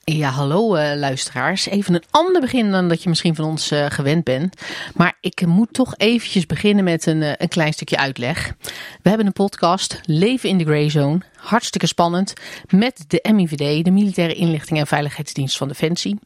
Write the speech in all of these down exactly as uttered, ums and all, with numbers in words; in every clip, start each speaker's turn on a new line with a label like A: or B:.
A: Ja, hallo uh, luisteraars. Even een ander begin dan dat je misschien van ons uh, gewend bent. Maar ik moet toch eventjes beginnen met een, uh, een klein stukje uitleg. We hebben een podcast, Leven in de Grey Zone. Hartstikke spannend. Met de M I V D, de Militaire Inlichting en Veiligheidsdienst van Defensie.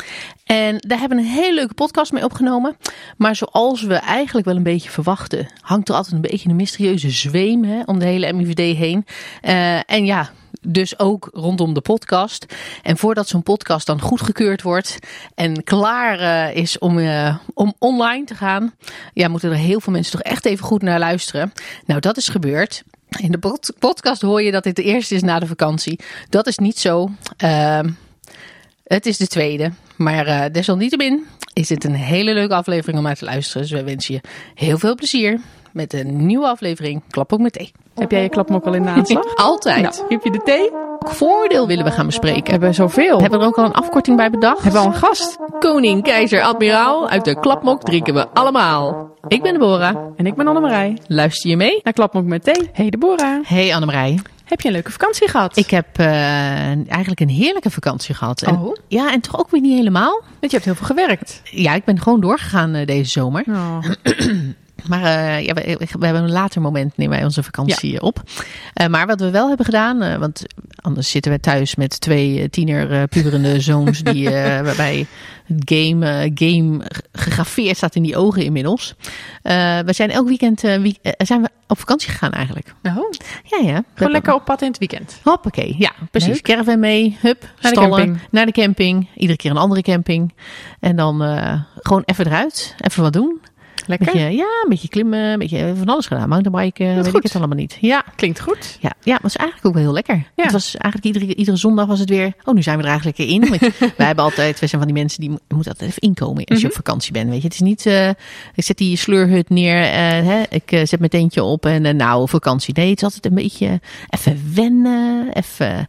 A: En daar hebben we een hele leuke podcast mee opgenomen. Maar zoals we eigenlijk wel een beetje verwachten, hangt er altijd een beetje een mysterieuze zweem hè, om de hele M I V D heen. Uh, en ja... Dus ook rondom de podcast. En voordat zo'n podcast dan goedgekeurd wordt en klaar uh, is om, uh, om online te gaan, ja, moeten er heel veel mensen toch echt even goed naar luisteren. Nou, dat is gebeurd. In de pod- podcast hoor je dat dit de eerste is na de vakantie. Dat is niet zo. Uh, het is de tweede. Maar uh, desalniettemin is dit een hele leuke aflevering om uit te luisteren. Dus wij wensen je heel veel plezier met een nieuwe aflevering Klap ook met thee.
B: Heb jij je klapmok al in de aanslag?
A: Altijd.
B: Nou, heb je de thee?
A: Welk voordeel willen we gaan bespreken?
B: Hebben we zoveel?
A: Hebben we er ook al een afkorting bij bedacht?
B: Hebben we al een gast?
A: Koning, keizer, admiraal. Uit de klapmok drinken we allemaal. Ik ben Deborah.
B: En ik ben Annemarij.
A: Luister je mee?
B: Naar Klapmok met thee. Hey Deborah.
A: Hey Annemarij.
B: Heb je een leuke vakantie gehad?
A: Ik heb uh, eigenlijk een heerlijke vakantie gehad. En,
B: oh?
A: Ja, en toch ook weer niet helemaal.
B: Want je hebt heel veel gewerkt.
A: Ja, ik ben gewoon doorgegaan uh, deze zomer.
B: Oh.
A: Maar uh, ja, we, we hebben een later moment nemen wij onze vakantie ja. op. Uh, maar wat we wel hebben gedaan, uh, want anders zitten we thuis met twee uh, tiener uh, puberende zoons die uh, waarbij het game, uh, game gegraveerd staat in die ogen inmiddels. Uh, we zijn elk weekend uh, week, uh, zijn we op vakantie gegaan eigenlijk.
B: Oh.
A: Ja, ja.
B: Gewoon lekker op pad in het weekend.
A: Hoppakee, ja, precies.
B: Leuk.
A: Caravan mee, hup,
B: naar
A: stallen,
B: de camping.
A: Naar de camping. Iedere keer een andere camping. En dan uh, gewoon even eruit, even wat doen.
B: Lekker.
A: Beetje, ja, een beetje klimmen, een beetje van alles gedaan. Mountainbiken, weet
B: goed.
A: ik het allemaal niet. Ja.
B: Klinkt goed.
A: Ja, ja, maar het is eigenlijk ook wel heel lekker.
B: Ja.
A: Het was eigenlijk iedere, iedere zondag was het weer, oh, nu zijn we er eigenlijk in. Want wij hebben altijd, wij zijn van die mensen die moeten altijd even inkomen als je
B: mm-hmm.
A: op vakantie bent. Weet je, het is niet, uh, ik zet die sleurhut neer, uh, hè, ik uh, zet mijn tentje op en uh, nou, vakantie. Nee, het is altijd een beetje even wennen, even...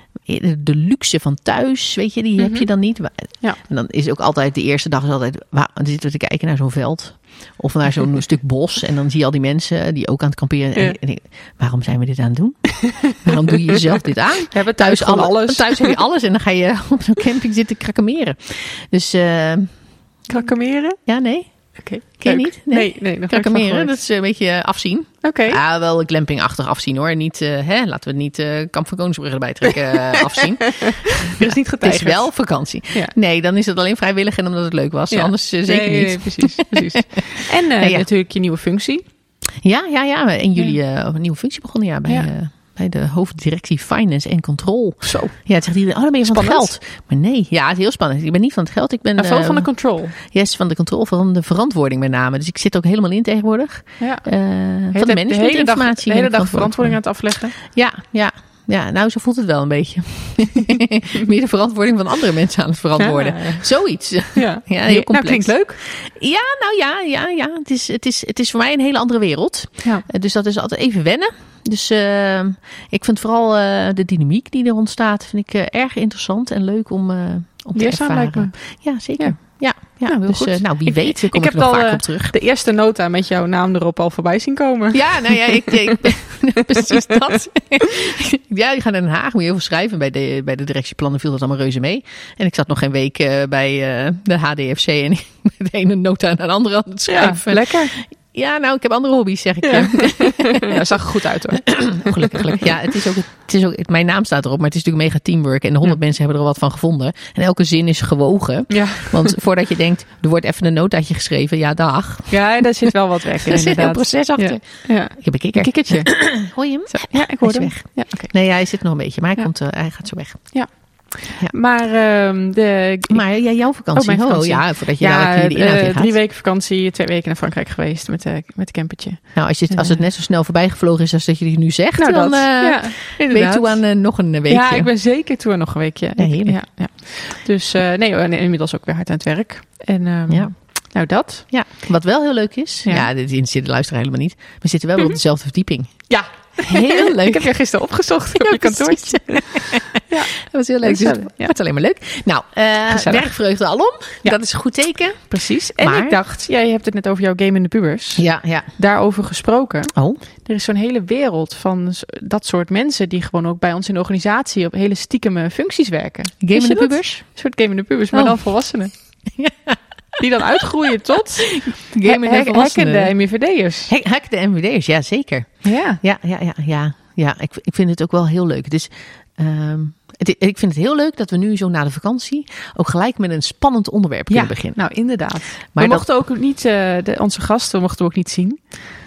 A: De luxe van thuis, weet je, die mm-hmm. heb je dan niet.
B: Ja. En
A: dan is ook altijd, de eerste dag is altijd, waar, dan zitten we te kijken naar zo'n veld. Of naar zo'n stuk bos. En dan zie je al die mensen die ook aan het kamperen. Ja. En, en ik, waarom zijn we dit aan het doen? Waarom doe je jezelf dit aan?
B: We hebben thuis, thuis alle, alles.
A: Thuis heb je alles. En dan ga je op zo'n camping zitten krakameren. Dus... Uh,
B: krakameren?
A: Ja, nee.
B: Okay.
A: Ken je niet? Nee,
B: nee, nee nog
A: krakameren, dat is een beetje afzien.
B: Oké. Okay.
A: Ja, wel glampingachtig afzien hoor. Niet, uh, hè, laten we niet uh, Kamp van Koningsbrug erbij trekken uh, afzien.
B: Er is niet getuigd.
A: Het is wel vakantie.
B: Ja.
A: Nee, dan is het alleen vrijwillig en omdat het leuk was. Ja. Anders uh, zeker
B: nee,
A: niet.
B: Nee, precies, precies. En uh, nee, ja. natuurlijk je nieuwe functie.
A: Ja, ja, ja. In juli uh, een nieuwe functie begonnen ja, bij... Ja. Uh, Bij de hoofddirectie Finance en Control.
B: Zo.
A: Ja, het zegt iedereen, oh, dan ben je van het geld. Maar nee, ja, het is heel spannend. Ik ben niet van het geld. Ik ben
B: uh,
A: uh,
B: van de control.
A: Yes, van de control, van de verantwoording met name. Dus ik zit ook helemaal in tegenwoordig.
B: Ja.
A: Uh, van de managementinformatie.
B: De hele dag verantwoording aan het afleggen.
A: Ja, ja. Ja, nou, zo voelt het wel een beetje. Meer de verantwoording van andere mensen aan het verantwoorden. Ja. Zoiets. Ja, ja heel complex.
B: Nou, klinkt leuk.
A: Ja, nou ja, ja, ja. Het is, het is, het is voor mij een hele andere wereld.
B: Ja.
A: Dus dat is altijd even wennen. Dus uh, ik vind vooral uh, de dynamiek die er ontstaat, vind ik uh, erg interessant en leuk om, uh, om te ervaren. Lijkt me. Ja, zeker. Ja. Ja, ja. Nou, dus uh, nou, wie ik, weet, kom ik, ik heb er nog vaak op terug.
B: De eerste nota met jouw naam erop al voorbij zien komen.
A: Ja, nou ja, ik, ik precies dat. Ja, ik ga naar Den Haag, moet je heel veel schrijven. Bij de, bij de directieplannen viel dat allemaal reuze mee. En ik zat nog geen week uh, bij uh, de H D F C en ik met de ene nota naar de andere aan het schrijven.
B: Ja, lekker.
A: Ja, nou, ik heb andere hobby's, zeg ik.
B: Ja, ja zag er goed uit hoor.
A: Gelukkig, gelukkig. Ja, het is ook, het is ook, mijn naam staat erop, maar het is natuurlijk mega teamwork. En de honderd ja. mensen hebben er wat van gevonden. En elke zin is gewogen.
B: Ja.
A: Want voordat je denkt, er wordt even een notaatje geschreven. Ja, dag.
B: Ja, daar zit wel wat werk in.
A: Er zit een proces achter.
B: Ja. Ja.
A: Ik heb een kikker.
B: Een kikkertje.
A: Hoor je hem?
B: Zo. Ja, ik hoor
A: hij
B: hem.
A: Weg.
B: Ja, okay.
A: Nee, ja, hij zit nog een beetje, maar hij,
B: ja.
A: komt, uh, hij gaat zo weg.
B: Ja.
A: Ja.
B: Maar, uh, de,
A: maar ja, jouw vakantie.
B: Oh, mijn vakantie.
A: Oh, ja, voordat je
B: ja,
A: dadelijk hier de inhoud
B: uh, drie weken vakantie, twee weken naar Frankrijk geweest met, uh, met een campertje.
A: Nou, als, je het, als het net zo snel voorbij gevlogen is als dat je het nu zegt,
B: nou,
A: dan uh,
B: ja,
A: ben je toe aan uh, nog een weekje.
B: Ja, ik ben zeker toe aan nog een weekje.
A: Ja, heerlijk.
B: Ja, ja. Dus uh, nee, en inmiddels ook weer hard aan het werk. En um, ja. Nou, dat.
A: Ja, wat wel heel leuk is. Ja, ja dit interesseert de luisteraar helemaal niet. We zitten wel mm-hmm. op dezelfde verdieping.
B: Ja.
A: Heel leuk.
B: Ik heb je gisteren opgezocht op
A: ja,
B: je kantoortje.
A: Ja, dat was heel leuk. Dus het ja. wordt alleen maar leuk. Nou, uh, werkvreugde alom. Ja. Dat is een goed teken.
B: Precies. En maar... ik dacht, jij hebt het net over jouw game in de pubers.
A: Ja, ja.
B: Daarover gesproken.
A: Oh.
B: Er is zo'n hele wereld van dat soort mensen die gewoon ook bij ons in de organisatie op hele stiekeme functies werken.
A: Game in de pubers?
B: Een soort game in de pubers, maar oh. dan volwassenen. Ja. Die dan uitgroeien tot
A: game in de volwassenen.
B: Hacken de M V D'ers.
A: Hacken de M V D'ers, ja zeker.
B: Ja.
A: Ja, ja, ja, ja. ja ik, ik vind het ook wel heel leuk. Dus um, het, ik vind het heel leuk dat we nu zo na de vakantie ook gelijk met een spannend onderwerp kunnen
B: ja,
A: beginnen.
B: Nou, inderdaad. Maar we dat... mochten ook niet, uh, de, onze gasten mochten we ook niet zien.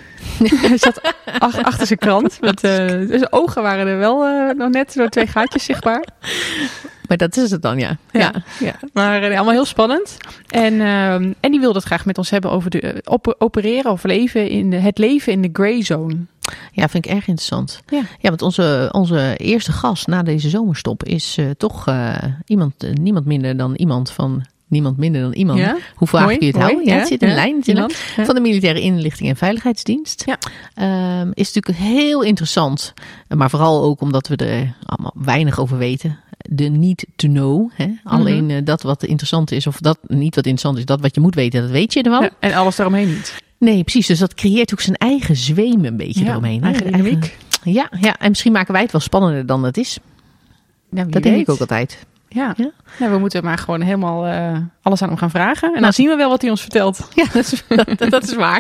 B: Hij zat ach, achter zijn krant. Met, uh, zijn ogen waren er wel uh, nog net door twee gaatjes zichtbaar.
A: Maar dat is het dan, ja.
B: Ja, ja. ja. Maar uh, allemaal heel spannend. En, uh, en die wilde het graag met ons hebben over de, uh, op, opereren of leven in de, het leven in de grey zone.
A: Ja, vind ik erg interessant.
B: Ja,
A: ja want onze, onze eerste gast na deze zomerstop is uh, toch uh, iemand, uh, niemand minder dan iemand van... Niemand minder dan iemand.
B: Ja?
A: Hoe vaak kun je het
B: mooi,
A: houden? Ja,
B: ja,
A: het zit in
B: ja,
A: lijn natuurlijk. Ja. Van de Militaire Inlichting en Veiligheidsdienst.
B: Ja.
A: Um, is natuurlijk heel interessant. Maar vooral ook omdat we er allemaal weinig over weten. De need to know. Hè? Mm-hmm. Alleen uh, dat wat interessant is, of dat niet wat interessant is, dat wat je moet weten, dat weet je er wel. Ja,
B: en alles daaromheen niet.
A: Nee, precies. Dus dat creëert ook zijn eigen zweem een beetje
B: ja,
A: eromheen.
B: Eigen dynamiek.
A: Ja, ja, en misschien maken wij het wel spannender dan het is.
B: Ja,
A: dat denk ik ook altijd.
B: Ja, ja? Nou, we moeten maar gewoon helemaal uh, alles aan hem gaan vragen. En nou, dan zien we wel wat hij ons vertelt.
A: Ja, dat is, dat, dat is waar.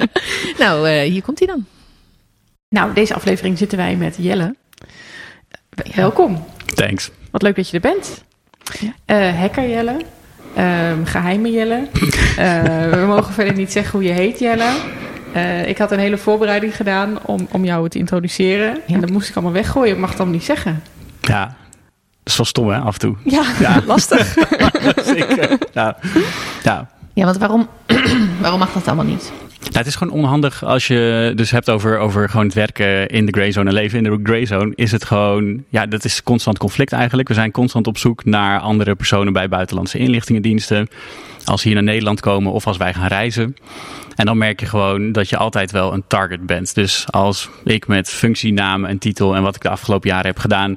A: Nou, uh, hier komt hij dan.
B: Nou, deze aflevering zitten wij met Jelle. Ja. Welkom.
C: Thanks.
B: Wat leuk dat je er bent. Ja. Uh, hacker Jelle. Uh, geheime Jelle. Uh, we mogen verder niet zeggen hoe je heet, Jelle. Uh, ik had een hele voorbereiding gedaan om, om jou te introduceren. Ja. En dat moest ik allemaal weggooien. Ik mag het allemaal niet zeggen.
C: Ja. Dat is wel stom, hè, af en toe.
B: Ja, ja. lastig.
C: Zeker. Ja. Ja.
A: Ja, want waarom, waarom mag dat allemaal niet?
C: Nou, het is gewoon onhandig als je dus hebt over, over gewoon het werken in de grey zone en leven in de grey zone. Is het gewoon, ja, dat is constant conflict eigenlijk. We zijn constant op zoek naar andere personen bij buitenlandse inlichtingendiensten. Als ze hier naar Nederland komen of als wij gaan reizen. En dan merk je gewoon dat je altijd wel een target bent. Dus als ik met functienaam en titel en wat ik de afgelopen jaren heb gedaan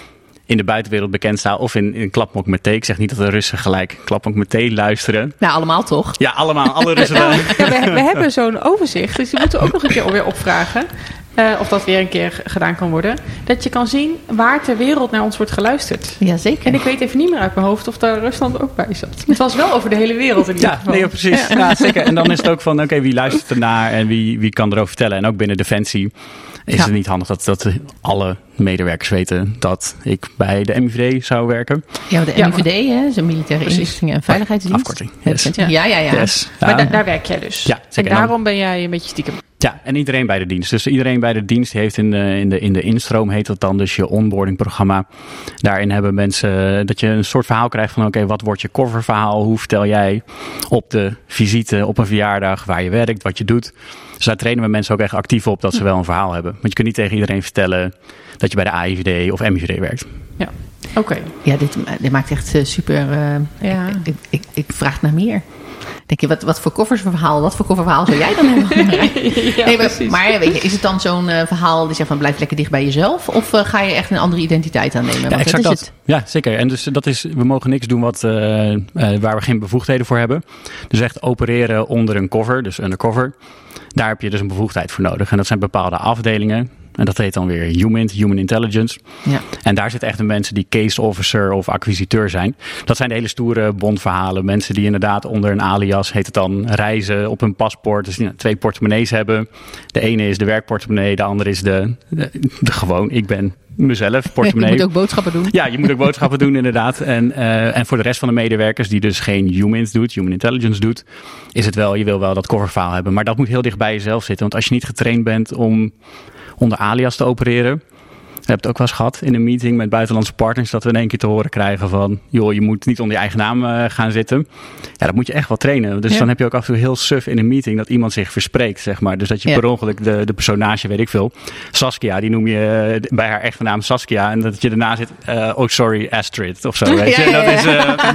C: in de buitenwereld bekend sta of in, in Klapmok met thee. Ik zeg niet dat de Russen gelijk Klapmok met thee luisteren.
A: Nou, allemaal toch?
C: Ja, allemaal. Alle Russen.
B: Ja, we, we hebben zo'n overzicht, dus we moeten ook nog een keer weer opvragen. Uh, of dat weer een keer gedaan kan worden. Dat je kan zien waar ter wereld naar ons wordt geluisterd.
A: Ja, zeker.
B: En ik weet even niet meer uit mijn hoofd of daar Rusland ook bij zat. Het was wel over de hele wereld in ieder
C: ja,
B: geval.
C: Nee, ja, precies. Ja. Ja, zeker. En dan is het ook van, oké, okay, wie luistert ernaar en wie, wie kan erover vertellen. En ook binnen Defensie is ja. het niet handig dat, dat alle medewerkers weten dat ik bij de M I V D zou werken.
A: Ja, de M I V D, ja. hè, is een Militaire Inlichting en Veiligheidsdienst.
C: Afkorting. Yes.
A: Ja, ja, ja. ja.
C: Yes.
B: Maar
C: ja.
B: da- daar werk jij dus.
C: Ja, zeker.
B: En daarom ben jij een beetje stiekem.
C: Ja, en iedereen bij de dienst. Dus iedereen bij de dienst heeft in de, in de, in de instroom, heet dat dan, dus je onboarding programma. Daarin hebben mensen dat je een soort verhaal krijgt van oké, okay, wat wordt je coververhaal? Hoe vertel jij op de visite, op een verjaardag, waar je werkt, wat je doet? Dus daar trainen we mensen ook echt actief op dat ze wel een verhaal hebben. Want je kunt niet tegen iedereen vertellen dat je bij de A I V D of M I V D werkt.
B: Ja, oké. Okay.
A: Ja, dit, dit maakt echt uh, super... Uh, ja. ik, ik, ik, ik vraag naar meer. Denk je, wat, wat voor koffersverhaal, wat voor kofferverhaal zou jij dan hebben? ja, nee, maar, maar weet je, is het dan zo'n uh, verhaal die zegt van blijf lekker dicht bij jezelf? Of uh, ga je echt een andere identiteit aannemen?
C: Ja,
A: Want
C: exact
A: dat. Is
C: dat.
A: Het.
C: Ja, zeker. En dus dat is, we mogen niks doen wat, uh, uh, waar we geen bevoegdheden voor hebben. Dus echt opereren onder een cover, dus undercover. Daar heb je dus een bevoegdheid voor nodig. En dat zijn bepaalde afdelingen. En dat heet dan weer HUMINT, Human Intelligence.
A: Ja.
C: En daar zitten echt de mensen die case officer of acquisiteur zijn. Dat zijn de hele stoere bondverhalen. Mensen die inderdaad onder een alias, heet het dan, reizen op hun paspoort. Dus die twee portemonnees hebben. De ene is de werkportemonnee, de andere is de, de, de gewoon, ik ben mezelf, portemonnee.
A: Je moet ook boodschappen doen.
C: Ja, je moet ook boodschappen doen inderdaad. En, uh, en voor de rest van de medewerkers die dus geen HUMINT doet, Human Intelligence doet, is het wel, je wil wel dat coververhaal hebben. Maar dat moet heel dicht bij jezelf zitten. Want als je niet getraind bent om onder alias te opereren, We hebben het ook wel eens gehad in een meeting met buitenlandse partners, dat we in één keer te horen krijgen van, joh, je moet niet onder je eigen naam uh, gaan zitten. Ja, dat moet je echt wel trainen. Dus ja. dan heb je ook af en toe heel suf in een meeting dat iemand zich verspreekt, zeg maar. Dus dat je ja. per ongeluk de, de personage, weet ik veel, Saskia, die noem je uh, bij haar echte naam Saskia. En dat je daarna zit, uh, oh sorry, Astrid of zo, weet je. Ja, ja, ja. Dat is,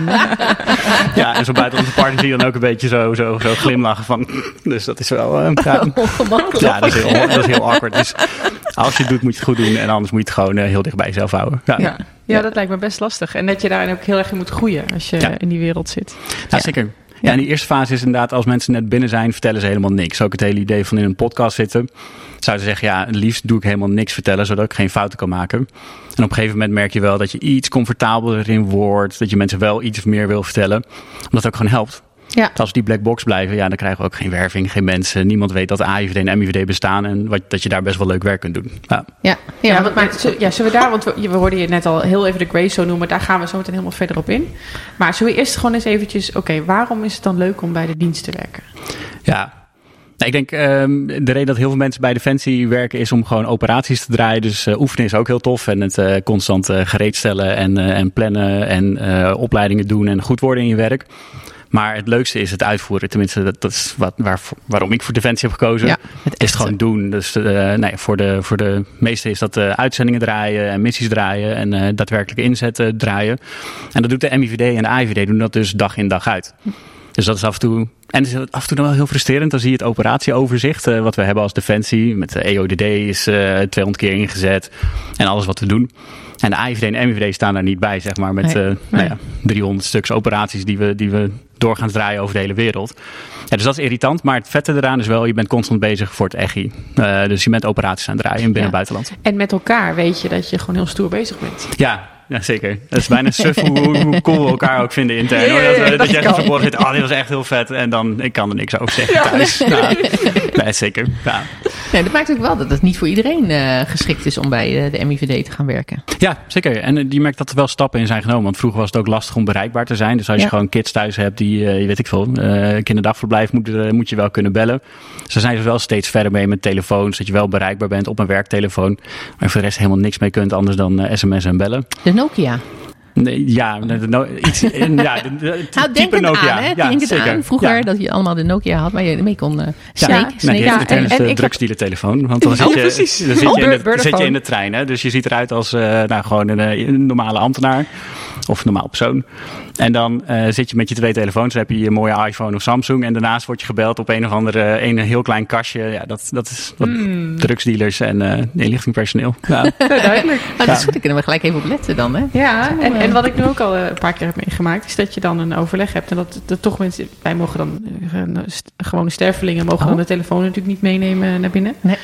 C: uh, ja, en zo'n buitenlandse partner zie je dan ook een beetje zo, zo, zo glimlachen van, dus dat is wel, uh, ja, ja, dat is heel, dat is heel awkward. Dus als je het doet, moet je het goed doen en anders moet je het gewoon uh, heel dicht bij jezelf houden. Ja.
B: Ja. Ja, dat lijkt me best lastig. En dat je daarin ook heel erg in moet groeien als je ja. in die wereld zit.
C: Ja, ja. zeker. Ja, en die eerste fase is inderdaad, als mensen net binnen zijn, vertellen ze helemaal niks. Ook het hele idee van in een podcast zitten. Zouden ze zeggen, ja, het liefst doe ik helemaal niks vertellen, zodat ik geen fouten kan maken. En op een gegeven moment merk je wel dat je iets comfortabeler in wordt. Dat je mensen wel iets meer wil vertellen. Omdat het ook gewoon helpt. Ja. Als we die black box blijven, ja, dan krijgen we ook geen werving, geen mensen. Niemand weet dat de A I V D en M I V D bestaan en wat, dat je daar best wel leuk werk kunt doen. Ja,
B: ja, ja, ja, wat maakt, ja zullen we daar, want we, we hoorden je net al heel even de Grey Zone noemen, daar gaan we zo meteen helemaal verder op in. Maar zullen we eerst gewoon eens eventjes, oké, okay, waarom is het dan leuk om bij de dienst te werken?
C: Ja. Nou, ik denk um, de reden dat heel veel mensen bij Defensie werken is om gewoon operaties te draaien. Dus uh, oefenen is ook heel tof. En het uh, constant uh, gereedstellen en, uh, en plannen en uh, opleidingen doen en goed worden in je werk. Maar het leukste is het uitvoeren. Tenminste, dat, dat is wat, waar, waarom ik voor Defensie heb gekozen. Ja, het is het gewoon doen. Dus uh, nee, voor, de, voor de meesten is dat uh, uitzendingen draaien en missies draaien en uh, daadwerkelijke inzetten draaien. En dat doet de M I V D en de A I V D doen dat dus dag in dag uit. Dus dat is af en toe... En het is af en toe dan wel heel frustrerend. Dan zie je het operatieoverzicht, uh, wat we hebben als Defensie. Met de E O D D is uh, tweehonderd keer ingezet. En alles wat we doen. En de A I V D en de M I V D staan daar niet bij, zeg maar. Met nee, uh, nee. Nou ja, driehonderd stuks operaties die we, die we doorgaans draaien over de hele wereld. Ja, dus dat is irritant. Maar het vette eraan is wel, je bent constant bezig voor het echi. Uh, dus je bent operaties aan het draaien in binnen- en ja. buitenland.
B: En met elkaar weet je dat je gewoon heel stoer bezig bent.
C: Ja. Ja, zeker. Dat is bijna suf hoe, hoe cool we elkaar ook vinden intern. Ja, ja, ja, dat, dat, dat je echt verborgen zit, oh, dit was echt heel vet. En dan, ik kan er niks over zeggen ja. thuis. Ja. Nee, zeker. Ja.
A: Nee, dat maakt ook wel dat het niet voor iedereen uh, geschikt is om bij uh, de M I V D te gaan werken.
C: Ja, zeker. En uh, je merkt dat er wel stappen in zijn genomen. Want vroeger was het ook lastig om bereikbaar te zijn. Dus als je ja. gewoon kids thuis hebt die, uh, weet ik veel, uh, kinderdagverblijf, moet, uh, moet je wel kunnen bellen. Dus daar zijn ze wel steeds verder mee met telefoons. Dat je wel bereikbaar bent op een werktelefoon. Maar voor de rest helemaal niks mee kunt anders dan uh, sms'en en bellen.
A: De Nokia.
C: Nee, ja, no, iets in, ja, de, de,
A: nou, denk het
C: Nokia.
A: aan, hè?
C: Ja,
A: denk het
C: zeker.
A: aan. Vroeger
C: ja.
A: dat je allemaal de Nokia had, waar je mee kon uh, snake,
C: ja,
A: snake.
C: Nee, ja, en, en de drugsdealertelefoon. Want dan, zit je, dan zit, je
B: oh,
C: in de, zit je in de trein. Hè? Dus je ziet eruit als uh, nou, gewoon een, een normale ambtenaar. Of een normaal persoon. En dan uh, zit je met je twee telefoons. Dan heb je je mooie iPhone of Samsung. En daarnaast word je gebeld op een of andere, een heel klein kastje. Ja, dat, dat is wat mm. drugsdealers en uh, inlichtingpersoneel. Ja.
A: Duidelijk. Oh, dat is goed, daar kunnen we gelijk even op letten dan. Hè?
B: Ja, en, en wat ik nu ook al een paar keer heb meegemaakt, is dat je dan een overleg hebt. En dat er toch mensen, wij mogen dan, uh, st- gewone stervelingen, mogen oh. dan de telefoon natuurlijk niet meenemen naar binnen. Nee.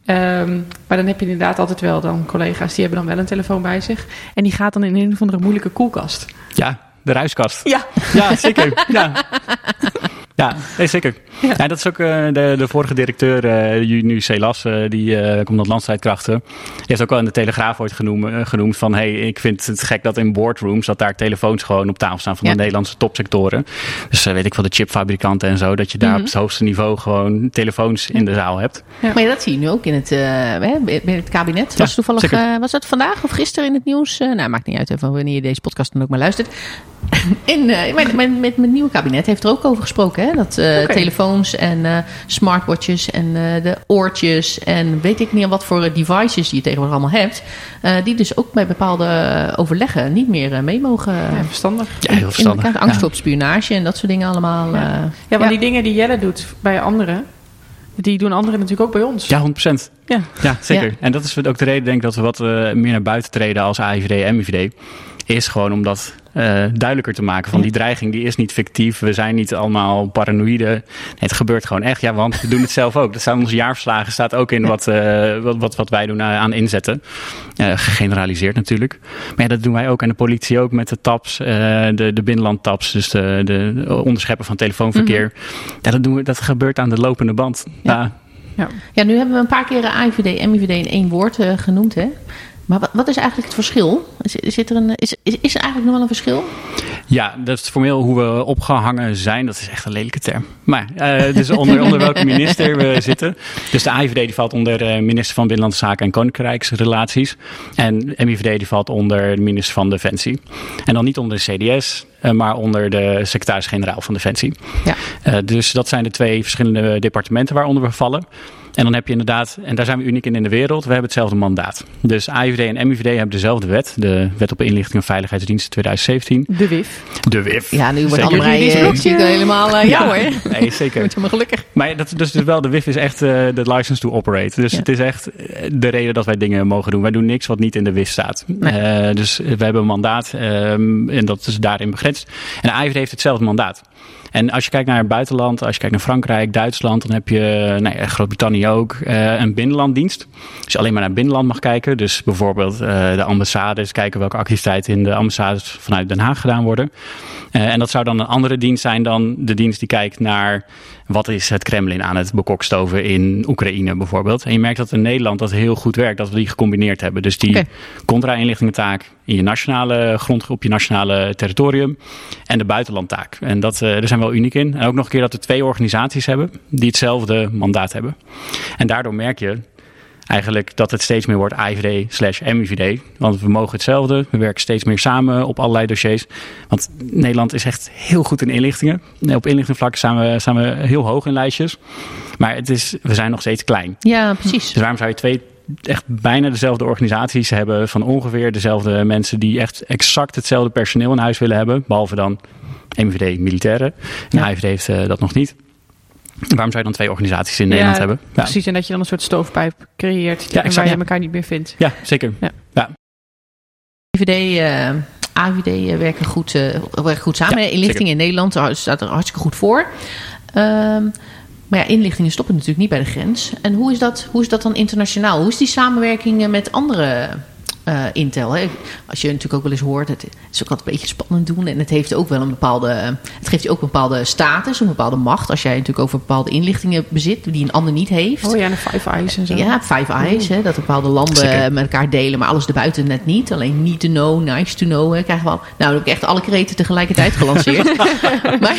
B: Um, maar dan heb je inderdaad altijd wel dan collega's, die hebben dan wel een telefoon bij zich. En die gaat dan in een of andere moeilijke koelkast.
C: Ja, de ruiskast.
B: Ja,
C: ja zeker. Ja. Ja, nee, zeker. Ja. Ja, dat is ook uh, de, de vorige directeur, uh, nu Celas, uh, die uh, komt uit Landstrijdkrachten. Die heeft ook al in de Telegraaf ooit genoemd, uh, genoemd van, hey, ik vind het gek dat in boardrooms, dat daar telefoons gewoon op tafel staan van ja. de Nederlandse topsectoren. Dus uh, weet ik wel, de chipfabrikanten en zo, dat je daar mm-hmm. op het hoogste niveau gewoon telefoons in de zaal hebt.
A: Ja. Maar ja, dat zie je nu ook in het, uh, in het kabinet. Ja, was toevallig, uh, was dat vandaag of gisteren in het nieuws? Uh, nou, maakt niet uit van wanneer je deze podcast dan ook maar luistert. In, uh, met, met, met mijn nieuwe kabinet heeft er ook over gesproken, hè? Dat uh, okay. telefoons en uh, smartwatches en uh, de oortjes en weet ik niet wat voor devices die je tegenwoordig allemaal hebt, uh, die dus ook bij bepaalde overleggen niet meer uh, mee mogen.
B: Ja, verstandig.
C: Ja, heel verstandig.
A: In, in angst ja. op spionage en dat soort dingen allemaal.
B: Ja,
A: uh,
B: ja want ja. die dingen die Jelle doet bij anderen, die doen anderen natuurlijk ook bij ons.
C: Ja, honderd procent.
B: Ja,
C: ja zeker. Ja. En dat is ook de reden, denk ik, dat we wat uh, meer naar buiten treden als A I V D en M I V D. Is gewoon om dat uh, duidelijker te maken. Van die dreiging, die is niet fictief. We zijn niet allemaal paranoïde. Nee, het gebeurt gewoon echt. Ja, want we doen het zelf ook. Dat staat in onze jaarverslagen. Staat ook in wat, uh, wat, wat, wat wij doen aan inzetten. Uh, gegeneraliseerd natuurlijk. Maar ja, dat doen wij ook. En de politie ook met de tabs. Uh, de, de binnenlandtabs. Dus de, de onderscheppen van telefoonverkeer. Mm-hmm. Ja, dat, doen we, dat gebeurt aan de lopende band. Ja. Ja.
A: Ja. ja, nu hebben we een paar keer A I V D en M I V D in één woord uh, genoemd, hè? Maar wat, wat is eigenlijk het verschil? Zit er een, is, is, is er eigenlijk nog wel een verschil?
C: Ja, dat is formeel hoe we opgehangen zijn. Dat is echt een lelijke term. Maar uh, dus onder, onder welke minister we zitten. Dus de A I V D die valt onder de minister van Binnenlandse Zaken en Koninkrijksrelaties. En M I V D die valt onder de minister van Defensie. En dan niet onder de C D S, uh, maar onder de secretaris-generaal van Defensie. Ja. Uh, dus dat zijn de twee verschillende departementen waaronder we vallen. En dan heb je inderdaad, en daar zijn we uniek in in de wereld, we hebben hetzelfde mandaat. Dus A I V D en M I V D hebben dezelfde wet. De Wet op Inlichting en Veiligheidsdiensten twintig zeventien.
B: De W I F.
C: De W I F.
A: Ja, nu wordt Annemarij uh, zie ik helemaal uh,
C: ja,
A: jou, hè?
C: Nee, zeker.
A: Word je maar gelukkig.
C: Maar dat, dus, dus wel, de W I F is echt uh, de license to operate. Dus ja. Het is echt de reden dat wij dingen mogen doen. Wij doen niks wat niet in de W I F staat. Nee. Uh, dus we hebben een mandaat um, en dat is daarin begrensd. En de A I V D heeft hetzelfde mandaat. En als je kijkt naar het buitenland, als je kijkt naar Frankrijk, Duitsland, dan heb je, nou ja, Groot-Brittannië ook, uh, een binnenlanddienst. Dus je alleen maar naar het binnenland mag kijken. Dus bijvoorbeeld uh, de ambassades, kijken welke activiteiten in de ambassades vanuit Den Haag gedaan worden. Uh, en dat zou dan een andere dienst zijn dan de dienst die kijkt naar wat is het Kremlin aan het bekokstoven in Oekraïne bijvoorbeeld. En je merkt dat in Nederland dat heel goed werkt, dat we die gecombineerd hebben. Dus die okay. contra-inlichtingentaak in je nationale grond, op je nationale territorium en de buitenlandtaak. En dat, uh, daar zijn we wel uniek in. En ook nog een keer dat we twee organisaties hebben die hetzelfde mandaat hebben. En daardoor merk je eigenlijk dat het steeds meer wordt A I V D slash M I V D. Want we mogen hetzelfde. We werken steeds meer samen op allerlei dossiers. Want Nederland is echt heel goed in inlichtingen. Op inlichtingvlak staan we, staan we heel hoog in lijstjes. Maar het is, we zijn nog steeds klein.
A: Ja, precies.
C: Dus waarom zou je twee echt bijna dezelfde organisaties hebben van ongeveer dezelfde mensen die echt exact hetzelfde personeel in huis willen hebben. Behalve dan M I V D militairen. En ja. A I V D heeft uh, dat nog niet. Waarom zou je dan twee organisaties in ja, Nederland hebben? Ja.
B: Precies, en dat je dan een soort stoofpijp creëert
C: ja,
B: en waar je ja. elkaar niet meer vindt.
C: Ja, zeker. Ja. Ja.
A: A I V D, uh, A I V D uh, werken, goed, uh, werken goed samen. Ja, inlichtingen in Nederland daar staat er hartstikke goed voor. Um, maar ja, inlichtingen stoppen natuurlijk niet bij de grens. En hoe is dat, hoe is dat dan internationaal? Hoe is die samenwerking met andere Uh, Intel, hè? Als je natuurlijk ook wel eens hoort, het is ook altijd een beetje spannend doen en het heeft ook wel een bepaalde, het geeft je ook een bepaalde status, een bepaalde macht. Als jij natuurlijk over bepaalde inlichtingen bezit die een ander niet heeft.
B: Oh ja, de Five Eyes en zo.
A: Ja, Five Eyes, hè, dat bepaalde landen Zeker. met elkaar delen, maar alles erbuiten net niet. Alleen need to know, nice to know, hè, krijgen we al. Nou, dan heb ik echt alle kreten tegelijkertijd gelanceerd. Maar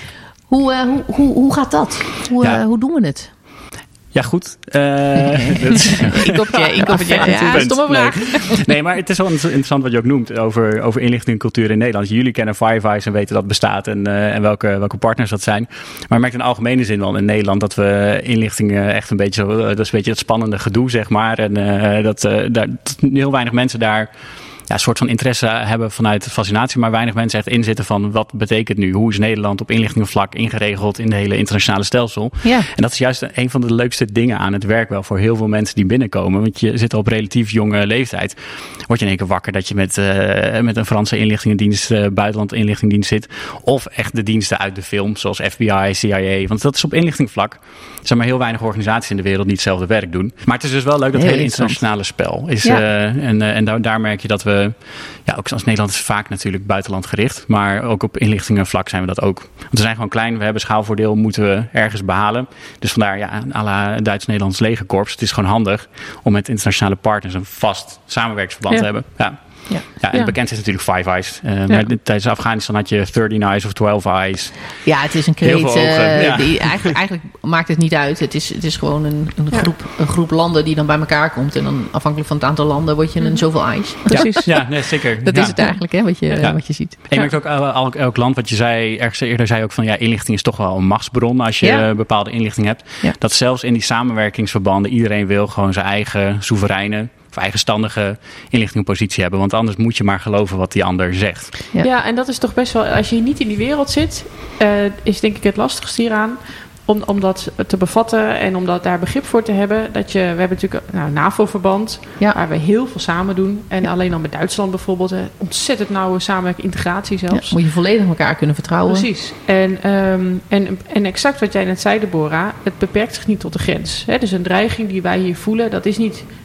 A: hoe, uh, hoe, hoe, hoe gaat dat? Hoe, ja. uh, hoe doen we het?
C: Ja, goed. Uh,
A: Inkopje, inkopje. Ja, ja, stomme vraag.
C: Nee. nee, maar het is wel interessant wat je ook noemt over, over inlichtingcultuur in Nederland. Jullie kennen Five Eyes en weten dat het bestaat en, uh, en welke, welke partners dat zijn. Maar je merkt in algemene zin wel in Nederland dat we inlichtingen echt een beetje, zo, dat is een beetje dat spannende gedoe, zeg maar. En uh, dat, uh, daar, dat heel weinig mensen daar ja, een soort van interesse hebben vanuit fascinatie, maar weinig mensen echt inzitten van wat betekent nu? Hoe is Nederland op inlichtingenvlak ingeregeld in de hele internationale stelsel? Ja. En dat is juist een van de leukste dingen aan het werk wel voor heel veel mensen die binnenkomen. Want je zit al op relatief jonge leeftijd. Word je in één keer wakker dat je met, uh, met een Franse inlichtingendienst, uh, buitenland inlichtingendienst zit. Of echt de diensten uit de film, zoals F B I, C I A. Want dat is op inlichtingvlak. Er zijn maar heel weinig organisaties in de wereld die hetzelfde werk doen. Maar het is dus wel leuk dat het hele internationale spel is. Ja. Uh, en uh, en daar, daar merk je dat we ja, ook als Nederland is vaak natuurlijk buitenland gericht. Maar ook op inlichtingenvlak zijn we dat ook. Want we zijn gewoon klein, we hebben schaalvoordeel, moeten we ergens behalen. Dus vandaar, ja, à la Duits-Nederlands legerkorps. Het is gewoon handig om met internationale partners een vast samenwerkingsverband ja. te hebben. Ja. Ja, ja, en ja. bekend is natuurlijk Five Eyes. Uh, ja. Maar tijdens Afghanistan had je dertien Eyes of twaalf Eyes.
A: Ja, het is een kreet. Uh, ja. die, eigenlijk, eigenlijk maakt het niet uit. Het is, het is gewoon een, een, ja. groep, een groep landen die dan bij elkaar komt. En dan afhankelijk van het aantal landen word je een zoveel Eyes.
C: Precies. Ja, ja nee, zeker.
A: Dat
C: ja.
A: is het eigenlijk, hè, wat je, ja. wat je ziet.
C: En je ja. merkt ook elk, elk land, wat je zei, ergens eerder zei ook van ja, inlichting is toch wel een machtsbron als je ja. bepaalde inlichting hebt. Ja. Dat zelfs in die samenwerkingsverbanden iedereen wil gewoon zijn eigen soevereine of eigenstandige inlichtingpositie hebben. Want anders moet je maar geloven wat die ander zegt.
B: Ja, ja en dat is toch best wel, als je niet in die wereld zit, uh, is denk ik het lastigste hieraan. Om, om dat te bevatten en om dat daar begrip voor te hebben. Dat je, we hebben natuurlijk nou, een NAVO-verband ja. waar we heel veel samen doen. En ja. alleen al met Duitsland bijvoorbeeld. Een ontzettend nauwe samenwerking, integratie zelfs.
A: Ja, moet je volledig elkaar kunnen vertrouwen.
B: Precies. En, um, en, en exact wat jij net zei, Deborah. Het beperkt zich niet tot de grens. Hè? Dus een dreiging die wij hier voelen, dat is niet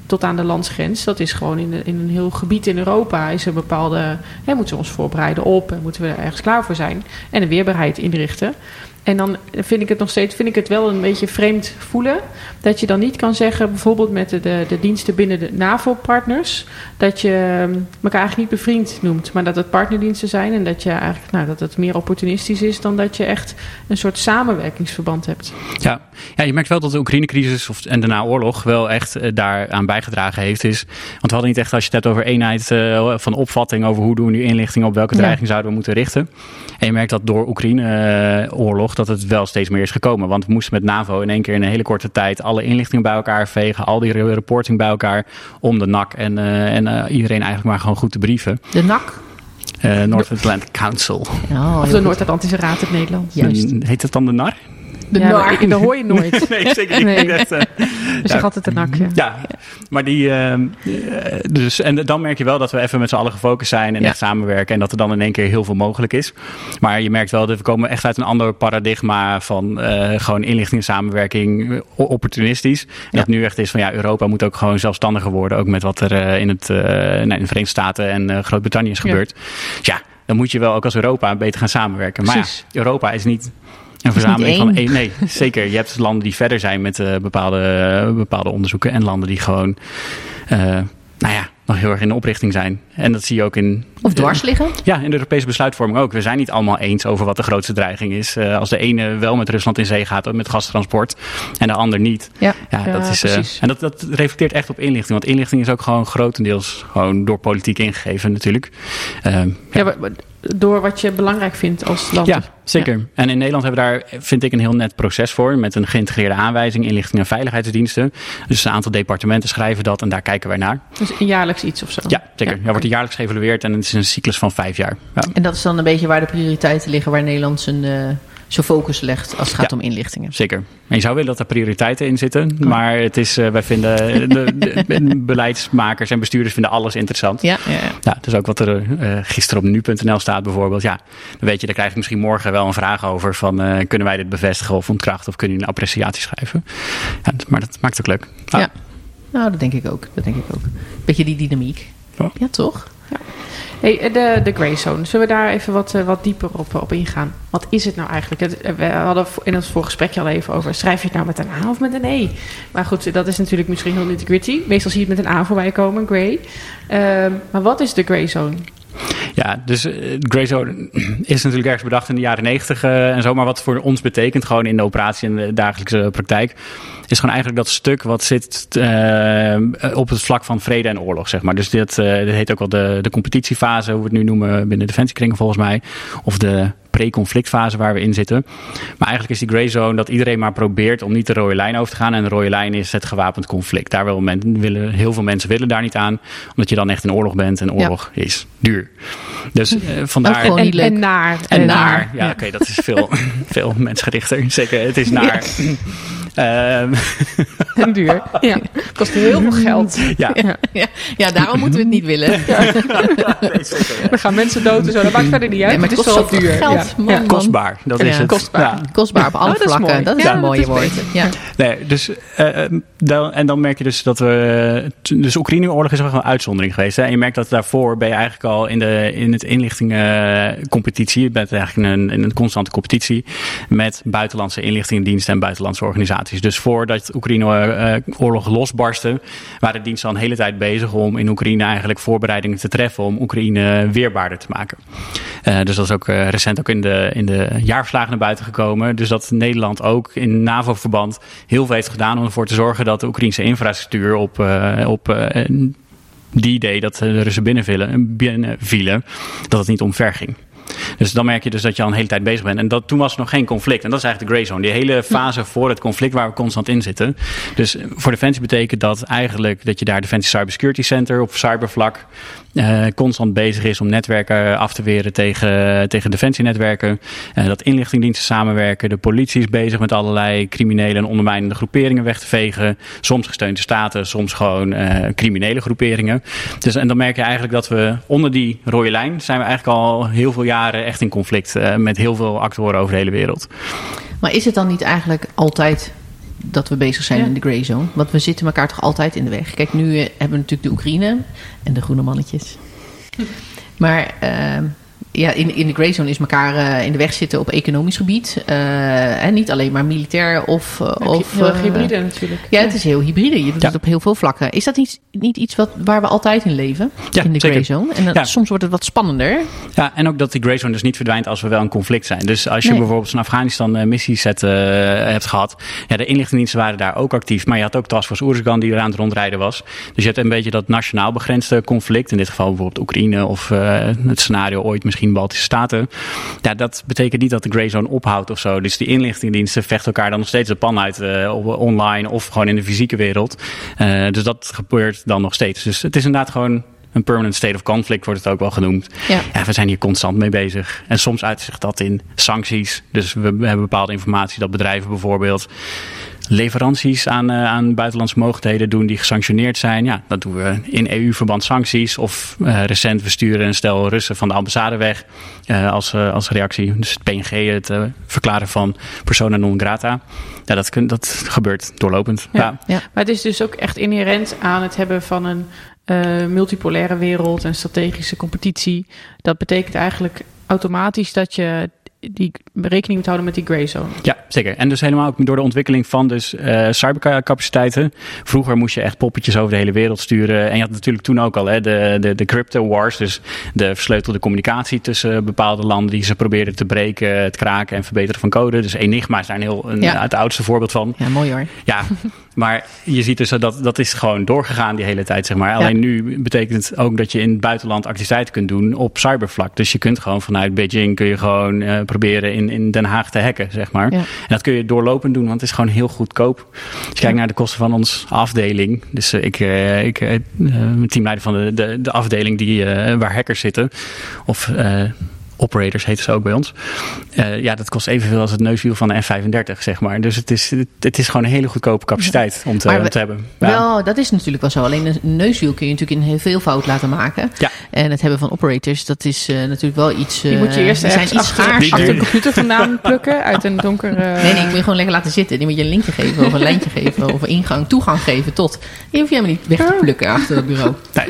B: tot aan de landsgrens. Dat is gewoon in, de, in een heel gebied in Europa is er bepaalde... Hè, moeten we ons voorbereiden op en moeten we er ergens klaar voor zijn. En een weerbaarheid inrichten. En dan vind ik het nog steeds, vind ik het wel een beetje vreemd voelen. Dat je dan niet kan zeggen, bijvoorbeeld met de, de, de diensten binnen de NAVO-partners, dat je elkaar eigenlijk niet bevriend noemt, maar dat het partnerdiensten zijn. En dat je eigenlijk, nou, dat het meer opportunistisch is dan dat je echt een soort samenwerkingsverband hebt.
C: Ja, ja je merkt wel dat de Oekraïne-crisis of, en daarna oorlog wel echt uh, daaraan bijgedragen heeft. Is, want we hadden niet echt, als je het hebt over eenheid uh, van opvatting, over hoe doen we nu inlichtingen, op welke dreiging ja. zouden we moeten richten. En je merkt dat door Oekraïne-oorlog dat het wel steeds meer is gekomen. Want we moesten met NAVO in één keer in een hele korte tijd alle inlichtingen bij elkaar vegen, al die reporting bij elkaar om de N A C en, uh, en uh, iedereen eigenlijk maar gewoon goed te brieven.
A: De N A C?
C: Uh, North Atlantic Council.
B: Oh, of de Noord-Atlantische Raad in het Nederlands.
C: Juist. Heet het dan de N A R?
B: De ja, N A R. Dat hoor je nooit.
C: Nee, zeker niet.
B: Nee.
C: Dat, uh,
B: dus je gaat het een nakje.
C: Ja, maar die... Uh, dus, en dan merk je wel dat we even met z'n allen gefocust zijn en ja. echt samenwerken. En dat er dan in één keer heel veel mogelijk is. Maar je merkt wel dat we komen echt uit een ander paradigma van uh, gewoon inlichting en samenwerking, opportunistisch. En ja. dat nu echt is van ja, Europa moet ook gewoon zelfstandiger worden. Ook met wat er uh, in, het, uh, in de Verenigde Staten en uh, Groot-Brittannië is gebeurd. Ja. Dus ja, dan moet je wel ook als Europa beter gaan samenwerken. Maar ja, Europa is niet... Een verzameling van één. Nee, zeker. Je hebt landen die verder zijn met uh, bepaalde, uh, bepaalde onderzoeken. En landen die gewoon, uh, nou ja, nog heel erg in de oprichting zijn. En dat zie je ook in...
A: Of dwars liggen?
C: Ja, in de Europese besluitvorming ook. We zijn niet allemaal eens over wat de grootste dreiging is. Uh, als de ene wel met Rusland in zee gaat, met gastransport, en de ander niet. Ja, ja, ja dat is, uh, en dat, dat reflecteert echt op inlichting. Want inlichting is ook gewoon grotendeels gewoon door politiek ingegeven natuurlijk. Uh, ja,
B: ja maar, door wat je belangrijk vindt als land.
C: Ja, zeker. Ja. En in Nederland hebben we daar, vind ik, een heel net proces voor. Met een geïntegreerde aanwijzing, inlichting en veiligheidsdiensten. Dus een aantal departementen schrijven dat en daar kijken wij naar.
B: Dus jaarlijks iets of zo?
C: Ja, zeker. Ja, ja, wordt er jaarlijks geëvalueerd en het is een cyclus van vijf jaar. Ja.
A: En dat is dan een beetje waar de prioriteiten liggen, waar Nederland zijn... Uh... zijn focus legt als het gaat ja, om inlichtingen.
C: Zeker. En je zou willen dat er prioriteiten in zitten. Oh. Maar het is, uh, wij vinden, de, de, de beleidsmakers en bestuurders vinden alles interessant. Ja, ja, ja. ja dus ook wat er uh, gisteren op nu punt n l staat bijvoorbeeld. Ja, dan weet je, daar krijg ik misschien morgen wel een vraag over van uh, kunnen wij dit bevestigen of ontkrachten of kunnen jullie een appreciatie schrijven. Ja, maar dat maakt het ook leuk. Ah.
A: Ja, nou dat denk ik ook. Dat denk ik ook. Beetje die dynamiek. Oh. Ja, toch? Ja.
B: Hey, de, de Grey Zone, zullen we daar even wat, uh, wat dieper op, op ingaan? Wat is het nou eigenlijk? Het, we hadden in ons voorgesprekje al even over, schrijf je het nou met een A of met een E? Maar goed, dat is natuurlijk misschien heel nitty-gritty. Meestal zie je het met een A voorbij komen, Grey. Uh, maar wat is de Grey Zone?
C: Ja, dus uh, Grey Zone is natuurlijk ergens bedacht in de jaren negentig uh, en zo. Maar wat voor ons betekent, gewoon in de operatie en de dagelijkse praktijk, is gewoon eigenlijk dat stuk wat zit uh, op het vlak van vrede en oorlog, zeg maar. Dus dit, uh, dit heet ook wel de, de competitiefase, hoe we het nu noemen binnen defensiekringen volgens mij. Of de pre-conflictfase waar we in zitten. Maar eigenlijk is die Grey Zone dat iedereen maar probeert om niet de rode lijn over te gaan. En de rode lijn is het gewapend conflict. Daar wil men, willen, heel veel mensen willen daar niet aan. Omdat je dan echt in oorlog bent. En oorlog ja. is duur. Dus uh, vandaar...
B: En, en, en naar.
C: En, en naar. naar. Ja, ja. oké, okay, dat is veel, veel mensgerichter. Zeker, het is naar... Ja. Um.
B: En duur. Ja. Kost heel veel geld.
C: Ja,
A: ja. ja. ja daarom moeten we het niet willen. Ja.
C: Nee, zeker, ja.
B: Dan gaan mensen dood en zo. Dat maakt verder niet uit.
A: Nee, maar het, het is wel duur. Geld, ja. Man, man.
C: Kostbaar, dat is
A: ja,
C: het.
A: Kostbaar. Ja. Kostbaar op alle oh, vlakken. Dat is, dat is ja, een mooie woord. Ja.
C: Nee, dus, uh, dan, en dan merk je dus dat we... Dus Oekraïne-oorlog is wel een uitzondering geweest. Hè? En je merkt dat daarvoor ben je eigenlijk al in, de, in het inlichtingencompetitie. Je bent eigenlijk in een, in een constante competitie met buitenlandse inlichtingendiensten en buitenlandse organisaties. Dus voordat Oekraïne-oorlog losbarstte, waren de diensten al een hele tijd bezig om in Oekraïne eigenlijk voorbereidingen te treffen om Oekraïne weerbaarder te maken. Uh, dus dat is ook uh, recent ook in de, in de jaarverslagen naar buiten gekomen. Dus dat Nederland ook in NAVO-verband heel veel heeft gedaan om ervoor te zorgen dat de Oekraïnse infrastructuur op, uh, op uh, die idee dat de Russen binnenvielen, binnenvielen, dat het niet omver ging. Dus dan merk je dus dat je al een hele tijd bezig bent. En dat, toen was er nog geen conflict. En dat is eigenlijk de Grey Zone. Die hele fase voor het conflict waar we constant in zitten. Dus voor Defensie betekent dat eigenlijk dat je daar Defensie Cybersecurity Center op cybervlak uh, constant bezig is om netwerken af te weren tegen, tegen defensienetwerken. Uh, dat inlichtingdiensten samenwerken. De politie is bezig met allerlei criminele en ondermijnende groeperingen weg te vegen. Soms gesteunde staten, soms gewoon uh, criminele groeperingen. Dus, en dan merk je eigenlijk dat we onder die rode lijn zijn we eigenlijk al heel veel jaren echt in conflict uh, met heel veel actoren over de hele wereld.
A: Maar is het dan niet eigenlijk altijd dat we bezig zijn
B: Ja.
A: in de grey zone. Want we zitten elkaar toch altijd in de weg. Kijk, nu uh, hebben we natuurlijk de Oekraïne en de groene mannetjes. Maar uh, ja, in, in de grey zone is elkaar uh, in de weg zitten op economisch gebied. Uh, en niet alleen maar militair of... Uh,
B: Ja,
A: of
B: heel
A: uh,
B: hybride natuurlijk.
A: Ja, het is heel hybride. Je doet
C: Ja.
A: het op heel veel vlakken. Is dat niet, niet iets wat, waar we altijd in leven?
C: Ja,
A: in de grey
C: zeker.
A: zone? En dan,
C: Ja.
A: soms wordt het wat spannender.
C: Ja, en ook dat die grey zone dus niet verdwijnt als we wel in conflict zijn. Dus als je
A: Nee.
C: bijvoorbeeld een Afghanistan uh, missieset uh, hebt gehad. Ja, de inlichtingendiensten waren daar ook actief. Maar je had ook Task Force Oeruzgan die er aan het rondrijden was. Dus je hebt een beetje dat nationaal begrensde conflict. In dit geval bijvoorbeeld Oekraïne of uh, het scenario ooit misschien Baltische Staten. Ja, dat betekent niet dat de grey zone ophoudt of zo. Dus die inlichtingendiensten vechten elkaar dan nog steeds de pan uit uh, online of gewoon in de fysieke wereld. Uh, dus dat gebeurt dan nog steeds. Dus het is inderdaad gewoon een permanent state of conflict, wordt het ook wel genoemd.
A: Ja.
C: Ja, we zijn hier constant mee bezig. En soms uit zich dat in sancties. Dus we hebben bepaalde informatie dat bedrijven bijvoorbeeld leveranties aan, uh, aan buitenlandse mogendheden doen die gesanctioneerd zijn. Ja, dat doen we in E U-verband sancties. Of uh, recent, we sturen een stel Russen van de ambassade weg uh, als, uh, als reactie. Dus het P N G, het uh, verklaren van persona non grata. Ja, dat, kun, dat gebeurt doorlopend.
B: Ja.
C: Ja.
A: Ja.
B: Maar het is dus ook echt inherent aan het hebben van een uh, multipolaire wereld en strategische competitie. Dat betekent eigenlijk automatisch dat je die rekening moet houden met die grey zone.
C: Ja, zeker. En dus helemaal ook door de ontwikkeling van dus uh, cybercapaciteiten. Vroeger moest je echt poppetjes over de hele wereld sturen. En je had natuurlijk toen ook al hè, de, de, de crypto wars. Dus de versleutelde communicatie tussen bepaalde landen die ze probeerden te breken, het kraken en verbeteren van code. Dus Enigma is daar een heel een,
A: Ja.
C: het oudste voorbeeld van.
A: Ja, mooi hoor.
C: Ja, maar je ziet dus dat dat is gewoon doorgegaan die hele tijd, zeg maar. Alleen nu betekent het ook dat je in het buitenland activiteiten kunt doen op cybervlak. Dus je kunt gewoon vanuit Beijing kun je gewoon uh, proberen in, in Den Haag te hacken, zeg maar.
A: Ja.
C: En dat kun je doorlopend doen, want het is gewoon heel goedkoop. Als je kijkt naar de kosten van onze afdeling. Dus uh, ik, uh, ik uh, mijn teamleider van de, de, de afdeling die, uh, waar hackers zitten. Of uh, operators heten ze ook bij ons. Uh, ja, dat kost evenveel als het neuswiel van de F vijfendertig, zeg maar. Dus het is, het, het is gewoon een hele goedkope capaciteit om te,
A: Maar we-
C: om te hebben. Ja.
A: Wel, dat is natuurlijk wel zo. Alleen een neuswiel kun je natuurlijk in heel veel fout laten maken.
C: Ja.
A: En het hebben van operators, dat is uh, natuurlijk wel iets... Uh,
B: Die moet je eerst
A: die zijn
B: ergens
A: iets
B: achter,
A: schaars.
B: achter een computer vandaan plukken uit een donker... Uh...
A: Nee, nee, ik moet je gewoon lekker laten zitten. Die moet je een linkje geven of een lijntje geven of een ingang, toegang geven tot. Die hoef je helemaal niet weg te plukken achter dat bureau.
C: Nee,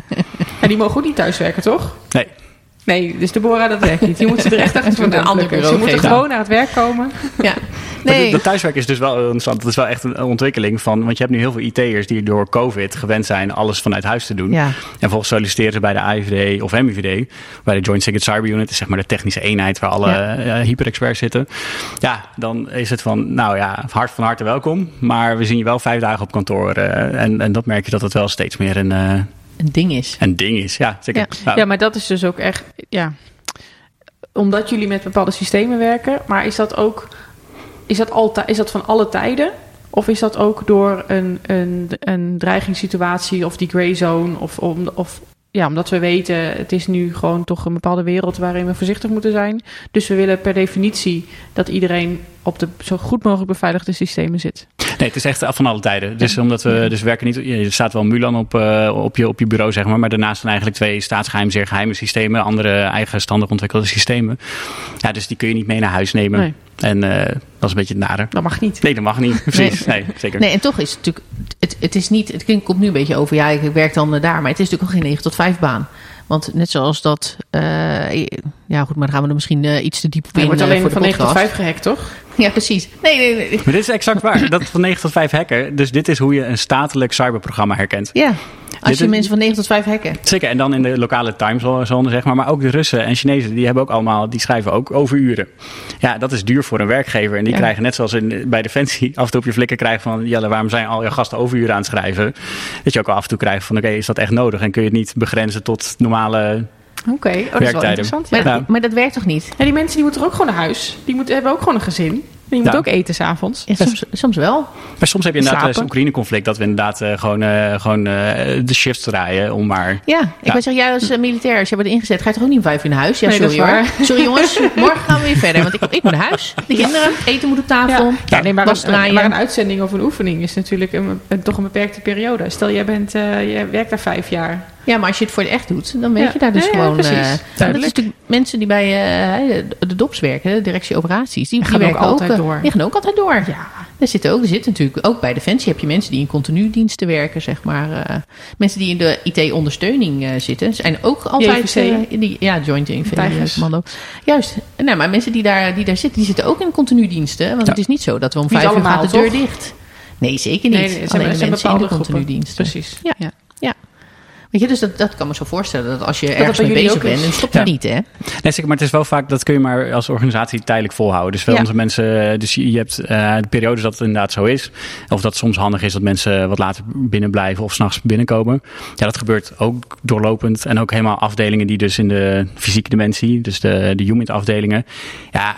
B: En die mogen ook niet thuiswerken, toch?
C: nee.
B: Nee, dus Deborah, dat werkt niet. Die moet ze er echt achter
A: Een
B: vandaan
A: ander
B: plukken.
A: bureau
B: Ze moeten
A: geven.
B: gewoon naar het werk komen.
A: Ja.
C: Maar
A: Nee.
C: Dat thuiswerk is dus wel interessant. Dat is wel echt een ontwikkeling van... Want je hebt nu heel veel I T'ers die door COVID gewend zijn alles vanuit huis te doen.
A: Ja.
C: En vervolgens solliciteren ze bij de A I V D of M I V D. Bij de Joint Secret Cyber Unit. is zeg maar de technische eenheid waar alle
A: Ja.
C: uh, hyperexperts zitten. Ja, dan is het van... Nou ja, hart van harte welkom. Maar we zien je wel vijf dagen op kantoor. Uh, en, en dat merk je dat het wel steeds meer een, uh,
A: Een ding is.
C: een ding is. Ja, zeker.
A: Ja.
C: Nou,
B: Ja, maar dat is dus ook echt... Ja, omdat jullie met bepaalde systemen werken. Maar is dat ook... Is dat, altijd, is dat van alle tijden? Of is dat ook door een, een, een dreigingssituatie of die grey zone? Of, om, of ja, omdat we weten, het is nu gewoon toch een bepaalde wereld waarin we voorzichtig moeten zijn. Dus we willen per definitie dat iedereen op de zo goed mogelijk beveiligde systemen zit.
C: Nee, het is echt van alle tijden. Dus omdat we dus werken niet... Er staat wel Mulan op, uh, op, je, op je bureau, zeg maar. Maar daarnaast zijn eigenlijk twee staatsgeheim, zeer geheime systemen. Andere eigenstandig ontwikkelde systemen. Ja, dus die kun je niet mee naar huis nemen.
B: Nee.
C: En uh, dat is een beetje het nare.
B: Dat mag niet.
C: Nee, dat mag niet. Precies. Nee, zeker.
A: Nee, en toch is het natuurlijk... Het, het is niet... Het klinkt- komt nu een beetje over... Ja, ik werk dan uh, daar. Maar het is natuurlijk ook geen negen tot vijf baan. Want net zoals dat... Uh, ja, goed, maar dan gaan we er misschien uh, iets te diep op in.
B: Je wordt
A: uh,
B: alleen
A: voor de
B: van negen tot
A: podcast.
B: vijf gehackt, toch?
A: Ja, precies. Nee, nee, nee.
C: Maar dit is exact waar. Dat van negen tot vijf hacken. Dus dit is hoe je een statelijk cyberprogramma herkent.
A: Ja, als
C: Dit
A: je
C: is-
A: mensen van negen tot vijf hacken.
C: Zeker, en dan in de lokale timezone, zeg maar. Maar ook de Russen en Chinezen, die hebben ook allemaal, die schrijven ook overuren. Ja, dat is duur voor een werkgever. En die
A: Ja.
C: krijgen net zoals in, bij Defensie af en toe op je flikken krijgen van... Jelle, waarom zijn al je gasten overuren aan het schrijven? Dat je ook al af en toe krijgt van, oké, okay, is dat echt nodig? En kun je het niet begrenzen tot normale
B: Oké, okay. Oh, dat is wel
C: werktijden?
B: interessant. Ja.
A: Maar,
C: Ja.
A: maar dat werkt toch niet?
B: Ja, die mensen die moeten er ook gewoon naar huis. Die moeten, hebben ook gewoon een gezin. Die moeten
C: Ja.
B: ook eten s'avonds.
A: Ja, soms, soms wel.
C: Maar soms heb je inderdaad
B: Slapen.
C: het Oekraïne-conflict... dat we inderdaad uh, gewoon, uh, gewoon uh, de shifts draaien om maar...
A: Ja, ik
C: Ja.
A: wil zeggen, jij als uh, militair, als je wordt ingezet, ga je toch ook niet om vijf uur naar huis? Ja,
B: Nee, dat
A: sorry
B: is
A: hoor.
B: waar.
A: Sorry jongens, morgen gaan we weer verder. Want ik, ik moet naar huis. De kinderen, eten moet op tafel.
B: Ja, nee, maar,
A: was
B: een,
A: draaien.
B: maar een uitzending of een oefening is natuurlijk een, een, toch een beperkte periode. Stel, jij, bent, uh, jij werkt daar vijf jaar.
A: Ja, maar als je het voor het echt doet, dan weet
B: Ja.
A: je daar dus
B: Ja, ja,
A: gewoon...
B: precies.
A: eh, dat is
B: Duidelijk.
A: natuurlijk mensen die bij uh, de, de D O P S werken, de directie operaties, die, die
B: gaan ook
A: werken
B: altijd
A: uh,
B: door.
A: Die gaan ook altijd door.
B: Ja,
A: Er zitten ook, er zitten natuurlijk ook bij Defensie heb je mensen die in continu diensten werken, zeg maar. Uh, mensen die in de I T-ondersteuning uh, zitten, zijn ook altijd uh, in die, ja, Joint Infanterie-commando. Juist. Nou, maar mensen die daar, die daar zitten, die zitten ook in continu diensten. Want ja. het is niet zo dat we om niet vijf uur gaat de deur toch? Dicht. Nee, zeker niet. Nee, nee, Alleen de mensen in de continu diensten.
B: Precies.
A: Ja. ja. ja. Weet je, dus dat, dat kan me zo voorstellen dat als je dat ergens mee bezig bent, dan stopt het ja. niet, hè?
C: Nee, zeker, maar het is wel vaak, dat kun je maar als organisatie tijdelijk volhouden. Dus veel ja. onze mensen, dus je hebt uh, de periodes dat het inderdaad zo is. Of dat het soms handig is dat mensen wat later binnen blijven of 's nachts binnenkomen. Ja, dat gebeurt ook doorlopend. En ook helemaal afdelingen die dus in de fysieke dimensie, dus de, de human afdelingen, ja.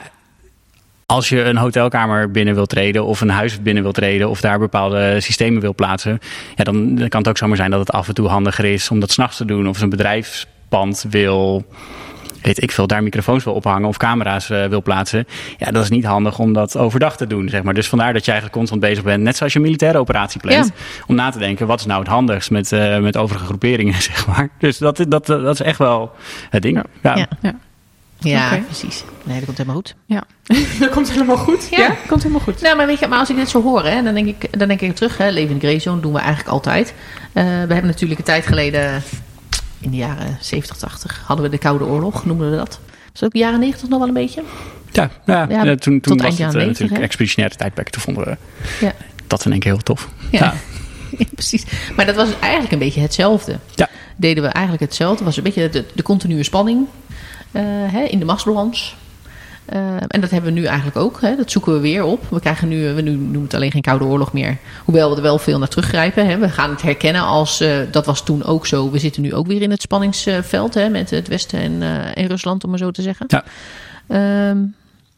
C: Als je een hotelkamer binnen wilt treden of een huis binnen wilt treden of daar bepaalde systemen wil plaatsen, ja, dan, dan kan het ook zomaar zijn dat het af en toe handiger is om dat 's nachts te doen. Of een bedrijfspand wil, weet ik veel, daar microfoons wil ophangen of camera's uh, wil plaatsen. Ja, dat is niet handig om dat overdag te doen, zeg maar. Dus vandaar dat je eigenlijk constant bezig bent, net zoals je een militaire operatie plant, ja. om na te denken, wat is nou het handigst met, uh, met overige groeperingen, zeg maar. Dus dat, dat, dat is echt wel het ding. Ja.
A: ja. ja. Ja, okay. precies. Nee, dat komt helemaal goed.
B: Ja, dat komt helemaal goed. Ja, ja komt helemaal goed.
A: Nou, maar weet je, maar als ik dit zo hoor, hè, dan denk ik, dan denk ik terug. Hè, Leven in de Grey Zone doen we eigenlijk altijd. Uh, we hebben natuurlijk een tijd geleden, in de jaren zeventig, tachtig, hadden we de Koude Oorlog, noemden we dat. Was ook de jaren negentig nog wel een beetje?
C: Ja, ja, ja, ja toen, toen was het negentig, natuurlijk hè? Expeditionaire tijdperk. Toen vonden we ja. dat in één keer heel tof.
A: Ja. Ja. Ja, precies. Maar dat was eigenlijk een beetje hetzelfde. Ja. Deden we eigenlijk hetzelfde. Was een beetje de, de continue spanning. Uh, hè, in de machtsbalans. Uh, en dat hebben we nu eigenlijk ook. Hè. Dat zoeken we weer op. We krijgen nu, we nu noemen het alleen geen Koude Oorlog meer. Hoewel we er wel veel naar teruggrijpen. Hè. We gaan het herkennen als, uh, dat was toen ook zo. We zitten nu ook weer in het spanningsveld. Hè, met het Westen en, uh, en Rusland, om maar zo te zeggen. Ja. Um,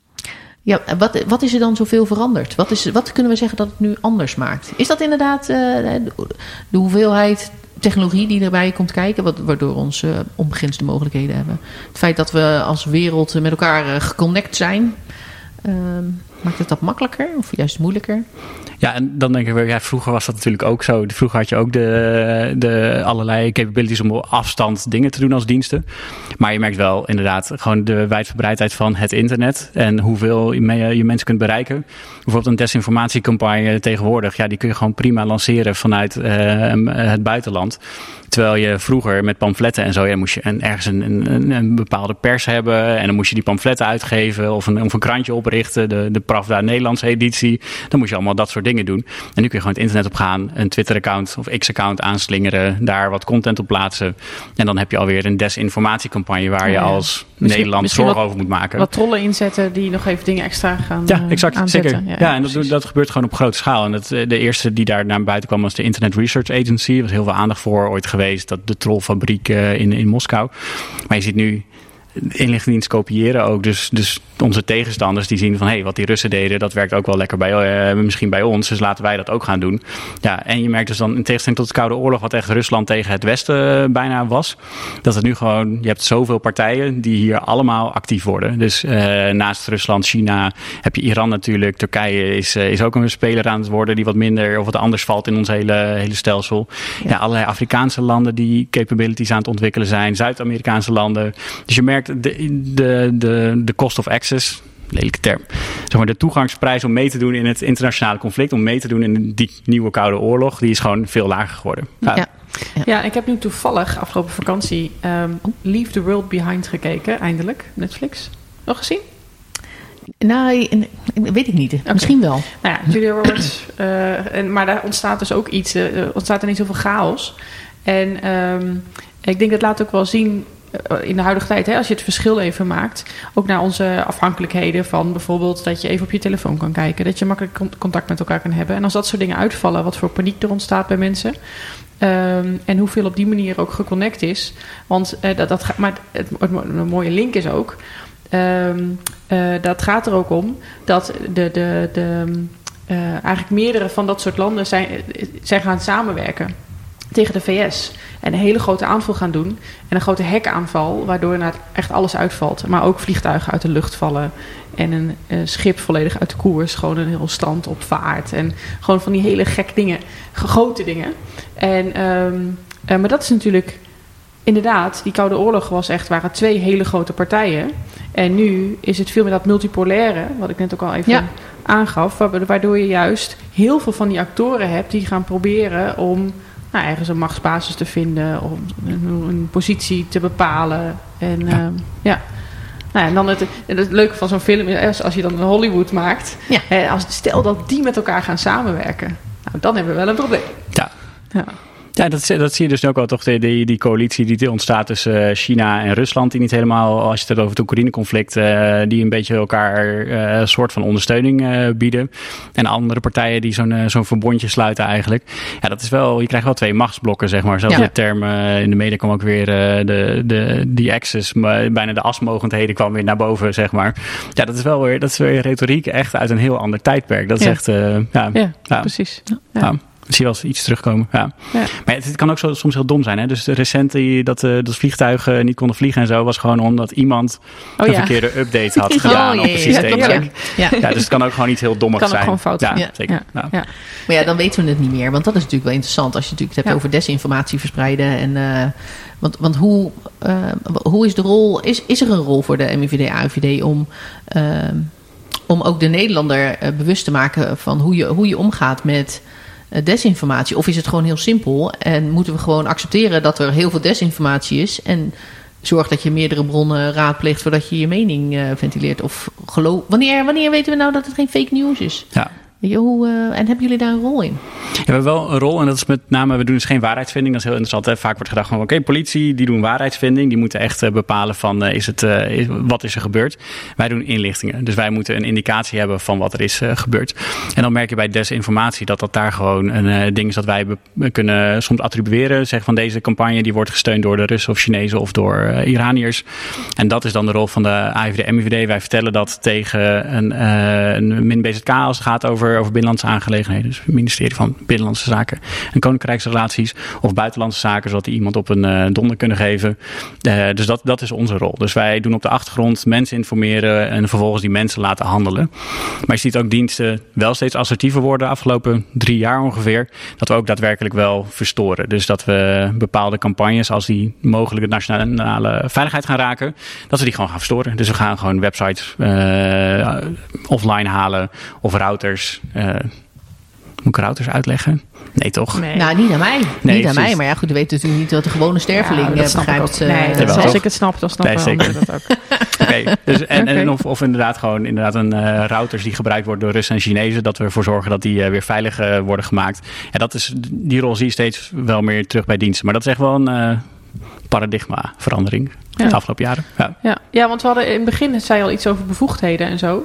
A: ja, wat, wat is er dan zoveel veranderd? Wat, is, wat kunnen we zeggen dat het nu anders maakt? Is dat inderdaad uh, de, de hoeveelheid technologie die erbij komt kijken, wat, waardoor we onze uh, onbegrensde mogelijkheden hebben? Het feit dat we als wereld met elkaar uh, geconnect zijn, uh, maakt het dat makkelijker of juist moeilijker?
C: Ja, en dan denk ik weer, ja, vroeger was dat natuurlijk ook zo. Vroeger had je ook de, de allerlei capabilities om op afstand dingen te doen als diensten. Maar je merkt wel inderdaad gewoon de wijdverbreidheid van het internet en hoeveel je, mee, je mensen kunt bereiken. Bijvoorbeeld een desinformatiecampagne tegenwoordig, ja, die kun je gewoon prima lanceren vanuit uh, het buitenland. Terwijl je vroeger met pamfletten en zo, ja, moest je een, ergens een, een, een bepaalde pers hebben en dan moest je die pamfletten uitgeven of een, of een krantje oprichten, de, de Pravda Nederlandse editie. Dan moest je allemaal dat soort dingen doen. En nu kun je gewoon het internet op gaan, een Twitter-account of X-account aanslingeren, daar wat content op plaatsen. En dan heb je alweer een desinformatiecampagne waar je ja, als misschien, Nederland misschien zorgen over moet maken.
B: Wat trollen inzetten die nog even dingen extra gaan
C: Ja, exact.
B: aanzetten.
C: Zeker. Ja, ja, en dat, dat gebeurt gewoon op grote schaal. En dat, de eerste die daar naar buiten kwam was de Internet Research Agency. Er was heel veel aandacht voor ooit geweest. Dat de trollfabriek uh, in, in Moskou. Maar je ziet nu inlichtingendienst kopiëren ook. Dus, dus onze tegenstanders die zien van hé, hey, wat die Russen deden, dat werkt ook wel lekker bij, uh, misschien bij ons. Dus laten wij dat ook gaan doen. Ja, en je merkt dus dan in tegenstelling tot de Koude Oorlog, wat echt Rusland tegen het Westen uh, bijna was, dat het nu gewoon, je hebt zoveel partijen die hier allemaal actief worden. Dus uh, naast Rusland, China, heb je Iran natuurlijk. Turkije is, uh, is ook een speler aan het worden die wat minder of wat anders valt in ons hele, hele stelsel. Ja. Ja, allerlei Afrikaanse landen die capabilities aan het ontwikkelen zijn. Zuid-Amerikaanse landen. Dus je merkt de, de, de, de cost of access, lelijke term, zeg maar de toegangsprijs om mee te doen in het internationale conflict, om mee te doen in die nieuwe Koude Oorlog, die is gewoon veel lager geworden.
B: Ja, ja. ja. ja ik heb nu toevallig afgelopen vakantie um, Leave the World Behind gekeken, eindelijk, Netflix. Nog gezien?
A: Nou, weet ik niet. Okay. Misschien wel.
B: Nou ja, Julia Roberts. Uh, en, maar daar ontstaat dus ook iets, uh, ontstaat er niet zoveel chaos. En um, ik denk dat laat ook wel zien in de huidige tijd, hè, als je het verschil even maakt, ook naar onze afhankelijkheden van bijvoorbeeld dat je even op je telefoon kan kijken, dat je makkelijk contact met elkaar kan hebben. En als dat soort dingen uitvallen, wat voor paniek er ontstaat bij mensen. Um, en hoeveel op die manier ook geconnect is. Want uh, dat, dat, maar het, het, een mooie link is ook, um, uh, dat gaat er ook om dat de, de, de, uh, eigenlijk meerdere van dat soort landen zijn, zijn gaan samenwerken tegen de V S. En een hele grote aanval gaan doen. En een grote hackaanval, waardoor nou echt alles uitvalt. Maar ook vliegtuigen uit de lucht vallen. En een uh, schip volledig uit de koers. Gewoon een heel strand op vaart. En gewoon van die hele gek dingen. Grote dingen. En, um, uh, maar dat is natuurlijk inderdaad, die Koude Oorlog was echt, waren twee hele grote partijen. En nu is het veel meer dat multipolaire, wat ik net ook al even ja. aangaf, waardoor je juist heel veel van die actoren hebt die gaan proberen om nou, ergens een machtsbasis te vinden, om een, een positie te bepalen. En ja, uh, ja. Nou, en dan het, het leuke van zo'n film is als je dan een Hollywood maakt, ja. hè, als, stel dat die met elkaar gaan samenwerken, nou, dan hebben we wel een probleem.
C: Ja. Ja. Ja, dat, dat zie je dus ook al toch, die, die, die coalitie die ontstaat tussen China en Rusland, die niet helemaal, als je het hebt over het Oekraïne-conflict, uh, die een beetje elkaar uh, een soort van ondersteuning uh, bieden. En andere partijen die zo'n, uh, zo'n verbondje sluiten eigenlijk. Ja, dat is wel, je krijgt wel twee machtsblokken, zeg maar. Zelfs ja. de term uh, in de media kwam ook weer uh, de, de, die axis, bijna de asmogendheden kwam weer naar boven, zeg maar. Ja, dat is wel weer, dat is weer retoriek echt uit een heel ander tijdperk. Dat is ja. echt, uh, ja,
B: ja,
C: ja,
B: precies.
C: Ja. Ja. Ik zie wel eens iets terugkomen. Ja. Ja. Maar het, het kan ook zo, soms heel dom zijn. Hè? Dus recent die, dat, uh, dat vliegtuigen niet konden vliegen en zo, was gewoon omdat iemand oh, een ja. verkeerde update had gedaan oh, op het systeem. Ja, ja. Ja. Ja, dus het kan ook gewoon iets heel dommigs zijn.
B: Het kan ook gewoon fout zijn.
C: Ja,
B: ja.
C: zeker. Ja.
A: Ja. Maar ja, dan weten we het niet meer. Want dat is natuurlijk wel interessant als je het natuurlijk hebt ja. over desinformatie verspreiden. En, uh, want want hoe, uh, hoe is de rol, is, is er een rol voor de M I V D, A I V D om... Uh, om ook de Nederlander uh, bewust te maken van hoe je, hoe je omgaat met uh, desinformatie? Of is het gewoon heel simpel en moeten we gewoon accepteren dat er heel veel desinformatie is en zorg dat je meerdere bronnen raadpleegt voordat je je mening uh, ventileert? Of geloof, wanneer, wanneer weten we nou dat het geen fake news is? Ja. Weet je, hoe, uh, en hebben jullie daar een rol in?
C: Ja, we hebben wel een rol en dat is met name, we doen dus geen waarheidsvinding. Dat is heel interessant. Hè? Vaak wordt gedacht van, oké, okay, politie, die doen waarheidsvinding. Die moeten echt uh, bepalen van, uh, is het, uh, is, wat is er gebeurd? Wij doen inlichtingen. Dus wij moeten een indicatie hebben van wat er is uh, gebeurd. En dan merk je bij desinformatie dat dat daar gewoon een uh, ding is dat wij be- kunnen soms attribueren. Zeg van deze campagne, die wordt gesteund door de Russen of Chinezen of door uh, Iraniërs. En dat is dan de rol van de A I V D, M I V D. Wij vertellen dat tegen een, uh, een min B Z K als het gaat over over binnenlandse aangelegenheden. Dus het ministerie van Binnenlandse Zaken en Koninkrijksrelaties. Of buitenlandse zaken, zodat die iemand op een uh, donder kunnen geven. Uh, dus dat, dat is onze rol. Dus wij doen op de achtergrond mensen informeren en vervolgens die mensen laten handelen. Maar je ziet ook diensten wel steeds assertiever worden de afgelopen drie jaar ongeveer. Dat we ook daadwerkelijk wel verstoren. Dus dat we bepaalde campagnes, als die mogelijk de nationale veiligheid gaan raken, dat we die gewoon gaan verstoren. Dus we gaan gewoon websites uh, offline halen of routers. Uh, moet ik routers uitleggen? Nee, toch?
A: Nee. Nou, niet aan mij. Nee, niet aan mij. Maar ja, goed, we weten natuurlijk niet wat de gewone sterveling ja, begrijpt.
B: Ik nee, dat als ik het snap, dan snappen nee, anderen dat ook.
C: Okay. Dus, en, okay. en of, of inderdaad gewoon inderdaad een uh, routers die gebruikt worden door Russen en Chinezen, dat we ervoor zorgen dat die uh, weer veilig uh, worden gemaakt. Ja, dat is, die rol zie je steeds wel meer terug bij diensten. Maar dat is echt wel een uh, paradigmaverandering ja. de afgelopen jaren. Ja.
B: Ja. ja, want we hadden in het begin, zei je al iets over bevoegdheden en zo.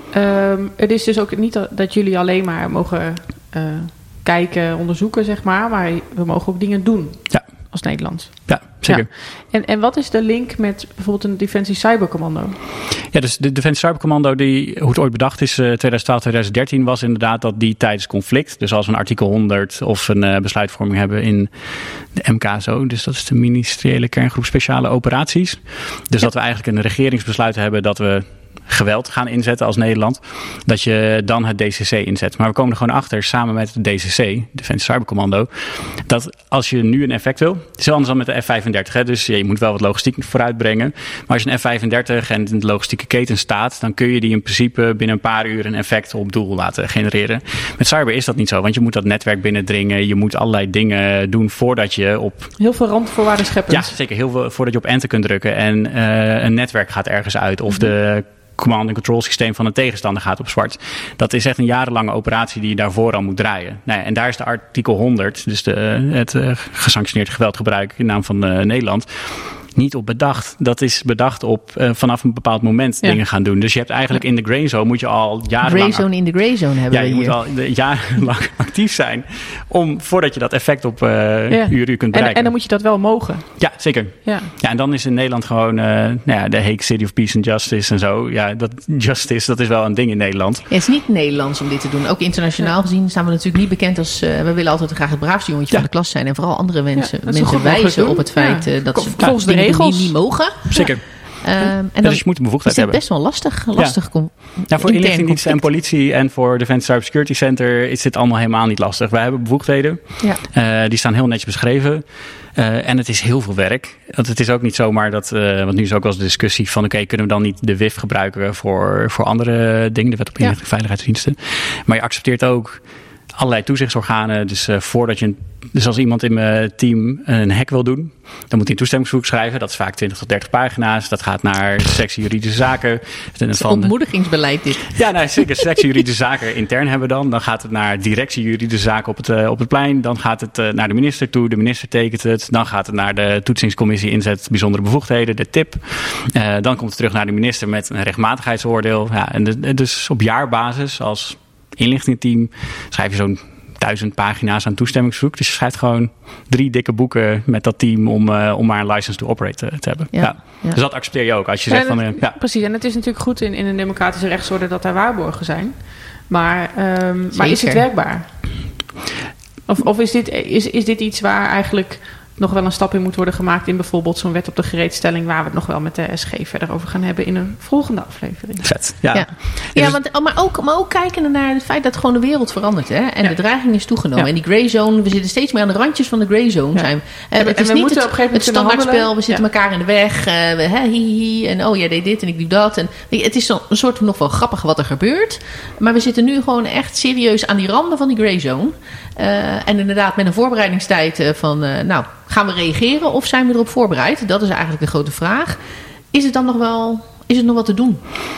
B: Um, het is dus ook niet dat jullie alleen maar mogen uh, kijken, onderzoeken, zeg maar. Maar we mogen ook dingen doen ja. als Nederland.
C: Ja, zeker. Ja.
B: En, en wat is de link met bijvoorbeeld een Defensie Cybercommando?
C: Ja, dus de Defensie Cybercommando, die, hoe het ooit bedacht is, uh, tweeduizend twaalf, tweeduizend dertien, was inderdaad dat die tijdens conflict, dus als we een artikel honderd of een uh, besluitvorming hebben in de M K S O, dus dat is de Ministeriële Kerngroep Speciale Operaties. Dus ja. dat we eigenlijk een regeringsbesluit hebben dat we geweld gaan inzetten als Nederland, dat je dan het D C C inzet. Maar we komen er gewoon achter, samen met het D C C, Defensie Cybercommando, dat als je nu een effect wil, het is wel anders dan met de F vijfendertig, hè, dus je moet wel wat logistiek vooruitbrengen, maar als je een F vijfendertig en in de logistieke keten staat, dan kun je die in principe binnen een paar uur een effect op doel laten genereren. Met cyber is dat niet zo, want je moet dat netwerk binnendringen, je moet allerlei dingen doen voordat je op...
B: Heel veel randvoorwaarden scheppen.
C: Ja, zeker. Heel veel voordat je op enter kunt drukken en uh, een netwerk gaat ergens uit of mm-hmm. de command and control systeem van een tegenstander gaat op zwart. Dat is echt een jarenlange operatie die je daarvoor al moet draaien. Nou ja, en daar is de artikel honderd, dus de, het uh, gesanctioneerd geweldgebruik in naam van uh, Nederland, niet op bedacht. Dat is bedacht op uh, vanaf een bepaald moment ja. dingen gaan doen. Dus je hebt eigenlijk in de grey zone moet je al jarenlang...
A: Grey zone in de grey zone hebben
C: ja,
A: we
C: je
A: hier.
C: moet al de, jarenlang actief zijn om voordat je dat effect op uh, ja. uur, uur kunt bereiken.
B: En, en dan moet je dat wel mogen.
C: Ja, zeker. Ja, ja en dan is in Nederland gewoon uh, nou ja, de Hague City of Peace and Justice en zo. Ja, dat justice, dat is wel een ding in Nederland.
A: Ja, het is niet Nederlands om dit te doen. Ook internationaal ja. gezien staan we natuurlijk niet bekend als... Uh, we willen altijd graag het braafste jongetje ja. van de klas zijn. En vooral andere mensen, ja, mensen wijzen op het feit ja. uh, dat
B: Kom,
A: ze
B: volgens de regels
A: niet mogen.
C: Zeker.
A: Um, en
C: ja,
A: dan
C: dus je moet een bevoegdheid
A: is het
C: hebben.
A: best wel lastig. lastig
C: Ja.
A: com-
C: Nou, voor inlichtingendiensten en
A: conflict.
C: politie en voor Defense Cybersecurity Center is dit allemaal helemaal niet lastig. Wij hebben bevoegdheden.
A: Ja.
C: Uh, die staan heel netjes beschreven. Uh, en het is heel veel werk. Want het is ook niet zomaar dat... Uh, want nu is ook wel eens de discussie van... oké, okay, kunnen we dan niet de W I F gebruiken voor, voor andere dingen? De Wet op Inlichting en Veiligheidsdiensten. Maar je accepteert ook allerlei toezichtsorganen. Dus uh, voordat je... Een, dus als iemand in mijn team een hack wil doen... dan moet hij een toestemmingsverzoek schrijven. Dat is vaak twintig tot dertig pagina's. Dat gaat naar de sectie juridische zaken.
A: Het is ontmoedigingsbeleid dit.
C: Ja, nou, zeker. Sectie juridische zaken intern hebben we dan. Dan gaat het naar directie juridische zaken op het, uh, op het plein. Dan gaat het uh, naar de minister toe. De minister tekent het. Dan gaat het naar de toetsingscommissie inzet bijzondere bevoegdheden. De T I P. Uh, dan komt het terug naar de minister met een rechtmatigheidsoordeel. Ja, en de, dus op jaarbasis als inlichtingenteam schrijf je zo'n duizend pagina's aan toestemmingsverzoek. Dus je schrijft gewoon drie dikke boeken met dat team om, uh, om maar een license to operate te, te hebben. Ja. Ja. Ja. Dus dat accepteer je ook. Als je
B: ja,
C: zegt
B: dat,
C: van... Uh, ja.
B: Precies, en het is natuurlijk goed in, in een democratische rechtsorde dat daar waarborgen zijn. Maar, um, maar is het werkbaar? Of, of is, dit, is, is dit iets waar eigenlijk nog wel een stap in moet worden gemaakt in bijvoorbeeld zo'n wet op de gereedstelling waar we het nog wel met de S G verder over gaan hebben in een volgende aflevering.
C: Vet, ja.
A: Ja, ja want, maar, ook, maar ook kijken naar het feit dat gewoon de wereld verandert. Hè? En ja. de dreiging is toegenomen. Ja. En die grey zone, we zitten steeds meer aan de randjes van de grey zone. Ja. Zijn. En, en het is niet het, het standaardspel, we zitten ja. elkaar in de weg. Uh, we, hè, hi, hi, en oh, jij deed dit en ik doe dat. En, het is een soort van nog wel grappig wat er gebeurt. Maar we zitten nu gewoon echt serieus aan die randen van die grey zone. Uh, en inderdaad met een voorbereidingstijd uh, van... Uh, nou, gaan we reageren of zijn we erop voorbereid? Dat is eigenlijk de grote vraag. Is het dan nog wel... Is het nog wat te doen?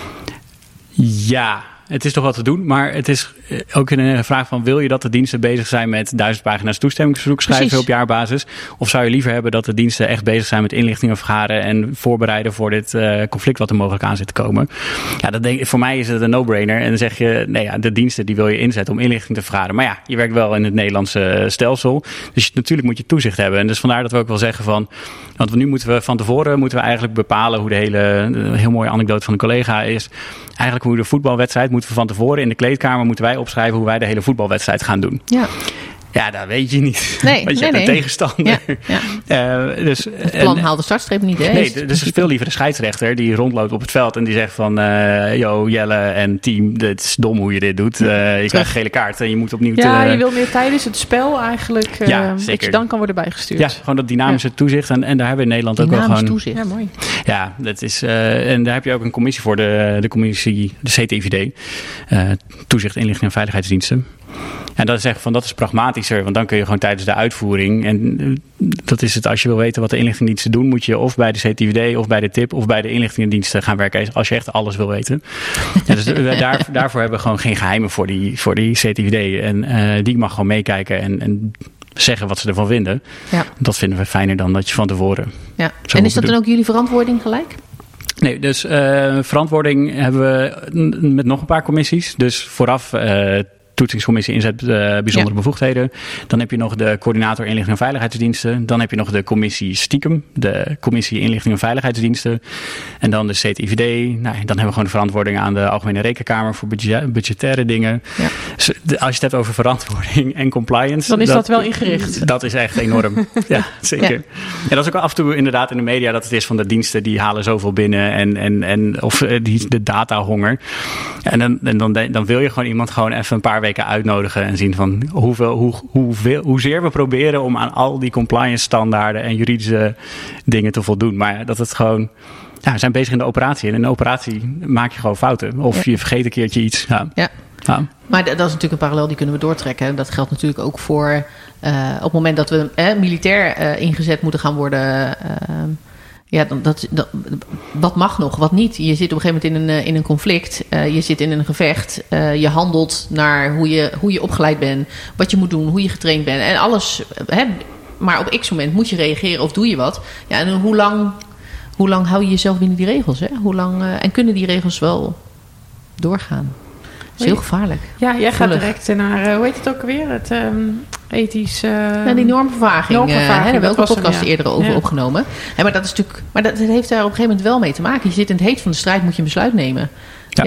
C: Ja, het is toch wat te doen. Maar het is ook een vraag van... wil je dat de diensten bezig zijn met duizend pagina's toestemmingsverzoek schrijven Precies. op jaarbasis? Of zou je liever hebben dat de diensten echt bezig zijn met inlichtingen vergaren... en voorbereiden voor dit uh, conflict wat er mogelijk aan zit te komen? Ja, dat denk, voor mij is het een no-brainer. En dan zeg je, nee, ja, de diensten die wil je inzetten om inlichting te vergaren. Maar ja, je werkt wel in het Nederlandse stelsel. Dus natuurlijk moet je toezicht hebben. En dus vandaar dat we ook wel zeggen van... want nu moeten we van tevoren moeten we eigenlijk bepalen... hoe de hele, een heel mooie anekdote van een collega is... eigenlijk hoe de voetbalwedstrijd moeten we van tevoren in de kleedkamer... moeten wij opschrijven hoe wij de hele voetbalwedstrijd gaan doen.
A: Ja.
C: Ja, dat weet je niet.
A: Nee,
C: Want je
A: nee,
C: hebt
A: nee.
C: een tegenstander.
A: Ja, ja.
C: Uh, dus,
A: het plan en, haalt de startstreep niet. Hè?
C: Nee, dus is veel liever de scheidsrechter die rondloopt op het veld... en die zegt van, uh, yo, Jelle en team, het is dom hoe je dit doet. Uh, je krijgt een gele kaart en je moet opnieuw...
B: Ja,
C: te,
B: je wil meer tijdens het spel eigenlijk... Uh, ja, dat je dan kan worden bijgestuurd.
C: Ja, gewoon dat dynamische ja. toezicht. En, en daar hebben we in Nederland
A: Dynamisch
C: ook wel gewoon...
A: toezicht.
B: Ja, mooi.
C: Ja, dat is, uh, en daar heb je ook een commissie voor, de, de commissie, de C T I V D. Uh, Toezicht, Inlichting en Veiligheidsdiensten. En dat is echt van, dat is pragmatischer, want dan kun je gewoon tijdens de uitvoering... en uh, dat is het, als je wil weten wat de inlichtingendiensten doen... moet je of bij de C T I V D of bij de T I P of bij de inlichtingendiensten gaan werken... als je echt alles wil weten. Ja, dus uh, daar, daarvoor hebben we gewoon geen geheimen voor die, voor die C T I V D. En uh, die mag gewoon meekijken en... en zeggen wat ze ervan vinden. Ja. Dat vinden we fijner dan dat je van tevoren...
A: Ja. En is dat doen. Dan ook jullie verantwoording gelijk?
C: Nee, dus uh, verantwoording hebben we met nog een paar commissies. Dus vooraf... Uh, toetsingscommissie inzet uh, bijzondere ja. bevoegdheden. Dan heb je nog de coördinator inlichting en veiligheidsdiensten. Dan heb je nog de commissie stiekem, de commissie inlichting en veiligheidsdiensten. En dan de C T I V D. Nou, dan hebben we gewoon de verantwoording aan de Algemene Rekenkamer voor budget, budgettaire dingen. Ja. Dus als je het hebt over verantwoording en compliance.
B: Dan is dat, dat wel ingericht.
C: Dat is echt enorm. Ja, zeker. Ja. En dat is ook af en toe inderdaad in de media dat het is van de diensten die halen zoveel binnen en, en, en of die, de datahonger. En dan, en dan, dan wil je gewoon iemand gewoon even een paar weken uitnodigen en zien van hoeveel, hoe, hoeveel, hoezeer we proberen om aan al die compliance standaarden en juridische dingen te voldoen. Maar dat het gewoon, ja, we zijn bezig in de operatie en in de operatie maak je gewoon fouten. Of ja. je vergeet een keertje iets. Ja.
A: Ja. Ja. Maar dat is natuurlijk een parallel die kunnen we doortrekken. Dat geldt natuurlijk ook voor uh, op het moment dat we eh, militair uh, ingezet moeten gaan worden. Uh, Ja, dat, dat, dat, wat mag nog, wat niet? Je zit op een gegeven moment in een, in een conflict. Uh, je zit in een gevecht. Uh, je handelt naar hoe je, hoe je opgeleid bent. Wat je moet doen, hoe je getraind bent. En alles. Hè, maar op x moment moet je reageren of doe je wat. Ja, en hoe lang, hoe lang hou je jezelf binnen die regels? Hè? Hoe lang, uh, en kunnen die regels wel doorgaan? Dat is heel gevaarlijk.
B: Ja, jij gaat direct naar, uh, hoe heet het ook weer? Het um, ethisch... Uh,
A: ja, die normvervaging.
B: normvervaging
A: uh, hè, daar hebben we ook een podcast
B: hem, ja.
A: eerder over ja. opgenomen. Hè, maar dat is natuurlijk, maar dat heeft daar op een gegeven moment wel mee te maken. Je zit in het heet van de strijd, moet je een besluit nemen. Ja. ja.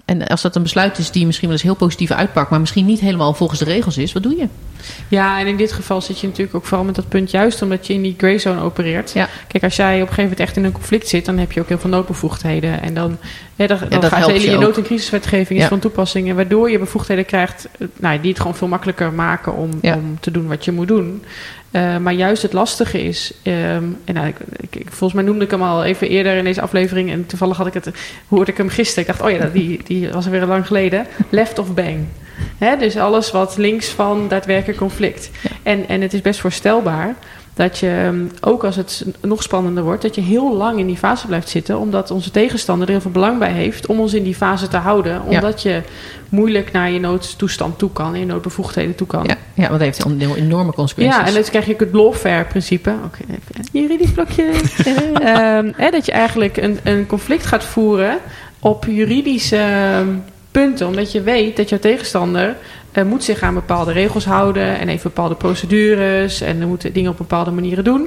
A: En als dat een besluit is die misschien wel eens heel positief uitpakt, maar misschien niet helemaal volgens de regels is, wat doe je?
B: Ja, en in dit geval zit je natuurlijk ook vooral met dat punt juist omdat je in die grey zone opereert.
A: Ja.
B: Kijk, als jij op een gegeven moment echt in een conflict zit, dan heb je ook heel veel noodbevoegdheden. En dan, ja, dan,
A: Ja,
B: dan gaat de hele je
A: je
B: nood- en crisiswetgeving is
A: Ja.
B: van toepassing. En waardoor je bevoegdheden krijgt nou, die het gewoon veel makkelijker maken om,
A: Ja.
B: om te doen wat je moet doen. Uh, maar juist het lastige is, um, en nou, ik, ik, ik, volgens mij noemde ik hem al even eerder in deze aflevering en toevallig had ik het, hoorde ik hem gisteren. Ik dacht, oh ja, die, die was er weer lang geleden. Left of bang. Hè, dus alles wat links van daadwerkelijk conflict.
A: Ja.
B: En, en het is best voorstelbaar dat je, ook als het nog spannender wordt, dat je heel lang in die fase blijft zitten, omdat onze tegenstander er heel veel belang bij heeft om ons in die fase te houden. Omdat ja. je moeilijk naar je noodtoestand toe kan, en je noodbevoegdheden toe kan.
A: Ja, ja, want dat heeft een enorme consequenties.
B: Ja, en dan krijg je ook het lawfare-principe. Oké, even een juridisch blokje. um, hè, dat je eigenlijk een, een conflict gaat voeren op juridische punten, omdat je weet dat jouw tegenstander uh, moet zich aan bepaalde regels houden en heeft bepaalde procedures en er moeten dingen op bepaalde manieren doen.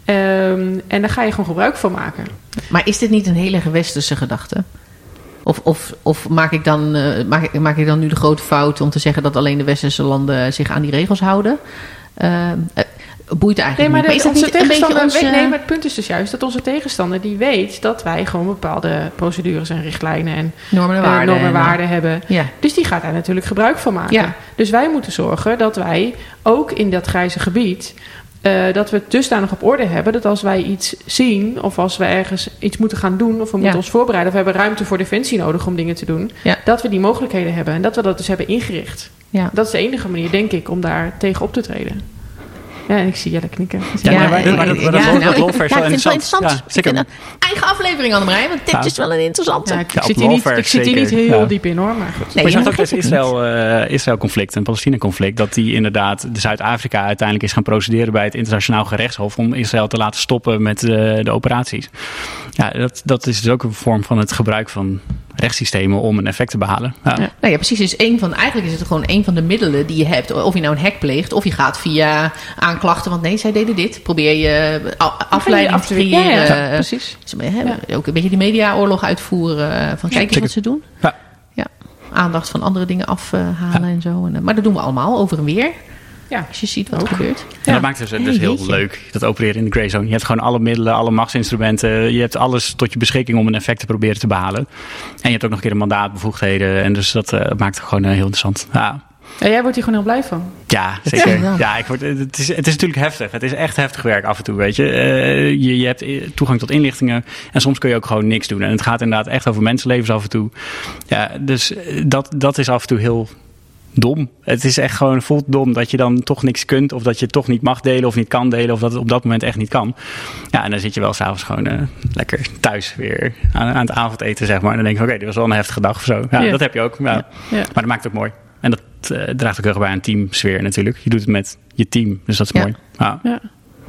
B: Um, en daar ga je gewoon gebruik van maken.
A: Maar is dit niet een hele westerse gedachte? Of, of, of maak, ik dan, uh, maak, ik, maak ik dan nu de grote fout om te zeggen dat alleen de westerse landen zich aan die regels houden? Uh, uh, boeit eigenlijk
B: nee, maar
A: niet.
B: De,
A: maar is dat niet een beetje ons...
B: weet, nee, maar het punt is dus juist dat onze tegenstander die weet dat wij gewoon bepaalde procedures en richtlijnen en
A: normen en waarden,
B: uh, normen en waarden hebben.
A: Ja.
B: Dus die gaat daar natuurlijk gebruik van maken.
A: Ja.
B: Dus wij moeten zorgen dat wij ook in dat grijze gebied Uh, dat we het dusdanig op orde hebben dat als wij iets zien of als we ergens iets moeten gaan doen of we moeten
A: ja.
B: ons voorbereiden of we hebben ruimte voor defensie nodig om dingen te doen,
A: ja.
B: dat we die mogelijkheden hebben en dat we dat dus hebben ingericht.
A: Ja.
B: Dat is de enige manier, denk ik, om daar tegen op te treden. Ja, en ik zie Jelle knikken.
C: Ja, ja, maar, maar, maar dat,
A: ja,
C: dat
A: nou,
C: lawfare is wel
A: ja,
C: interessant.
A: interessant.
C: Ja, zeker.
A: Een eigen aflevering, Annemarij, want dit ja. is wel een interessante.
B: Ja, ik,
C: ja,
B: zit hier niet, ik zit hier niet heel
C: ja.
B: diep in, hoor. Maar goed.
C: Nee, maar je zag ook dus Israël, uh, Israël-conflict en Palestina-conflict, dat die inderdaad de Zuid-Afrika uiteindelijk is gaan procederen bij het internationaal gerechtshof om Israël te laten stoppen met uh, de operaties. Ja, dat, dat is dus ook een vorm van het gebruik van rechtssystemen om een effect te behalen. Ja.
A: Ja. Nou ja, precies. Dus een van, eigenlijk is het gewoon een van de middelen die je hebt. Of je nou een hack pleegt, of je gaat via aanklachten. Want nee, zij deden dit. Probeer je afleiding af te creëren.
B: Ja, ja, ja, precies.
A: Ja. Ook een beetje die mediaoorlog uitvoeren. Van kijk eens wat ze doen.
C: Ja.
A: Ja. Aandacht van andere dingen afhalen ja. en zo. En, maar dat doen we allemaal over en weer. Ja, als je ziet wat er gebeurt.
C: En ja. dat maakt het dus, dus heel Jeetje. leuk, dat opereren in de grey zone. Je hebt gewoon alle middelen, alle machtsinstrumenten. Je hebt alles tot je beschikking om een effect te proberen te behalen. En je hebt ook nog een keer een mandaat, bevoegdheden. En dus dat uh, maakt het gewoon uh, heel interessant. Ja.
B: Ja, jij wordt hier gewoon heel blij van.
C: Ja, zeker. Ja, ja ik word, het, is, het is natuurlijk heftig. Het is echt heftig werk af en toe, weet je. Uh, je. Je hebt toegang tot inlichtingen. En soms kun je ook gewoon niks doen. En het gaat inderdaad echt over mensenlevens af en toe. Ja, dus dat, dat is af en toe heel dom. Het is echt gewoon, voelt dom dat je dan toch niks kunt. Of dat je het toch niet mag delen of niet kan delen. Of dat het op dat moment echt niet kan. Ja, en dan zit je wel s'avonds gewoon uh, lekker thuis weer aan, aan het avondeten, zeg maar. En dan denk je, oké, okay, dit was wel een heftige dag of zo. Ja, ja. Dat heb je ook. Ja. Ja. Ja. Maar dat maakt het ook mooi. En dat uh, draagt ook heel erg bij een teamsfeer natuurlijk. Je doet het met je team, dus dat is ja. mooi. Ja.
A: Ja.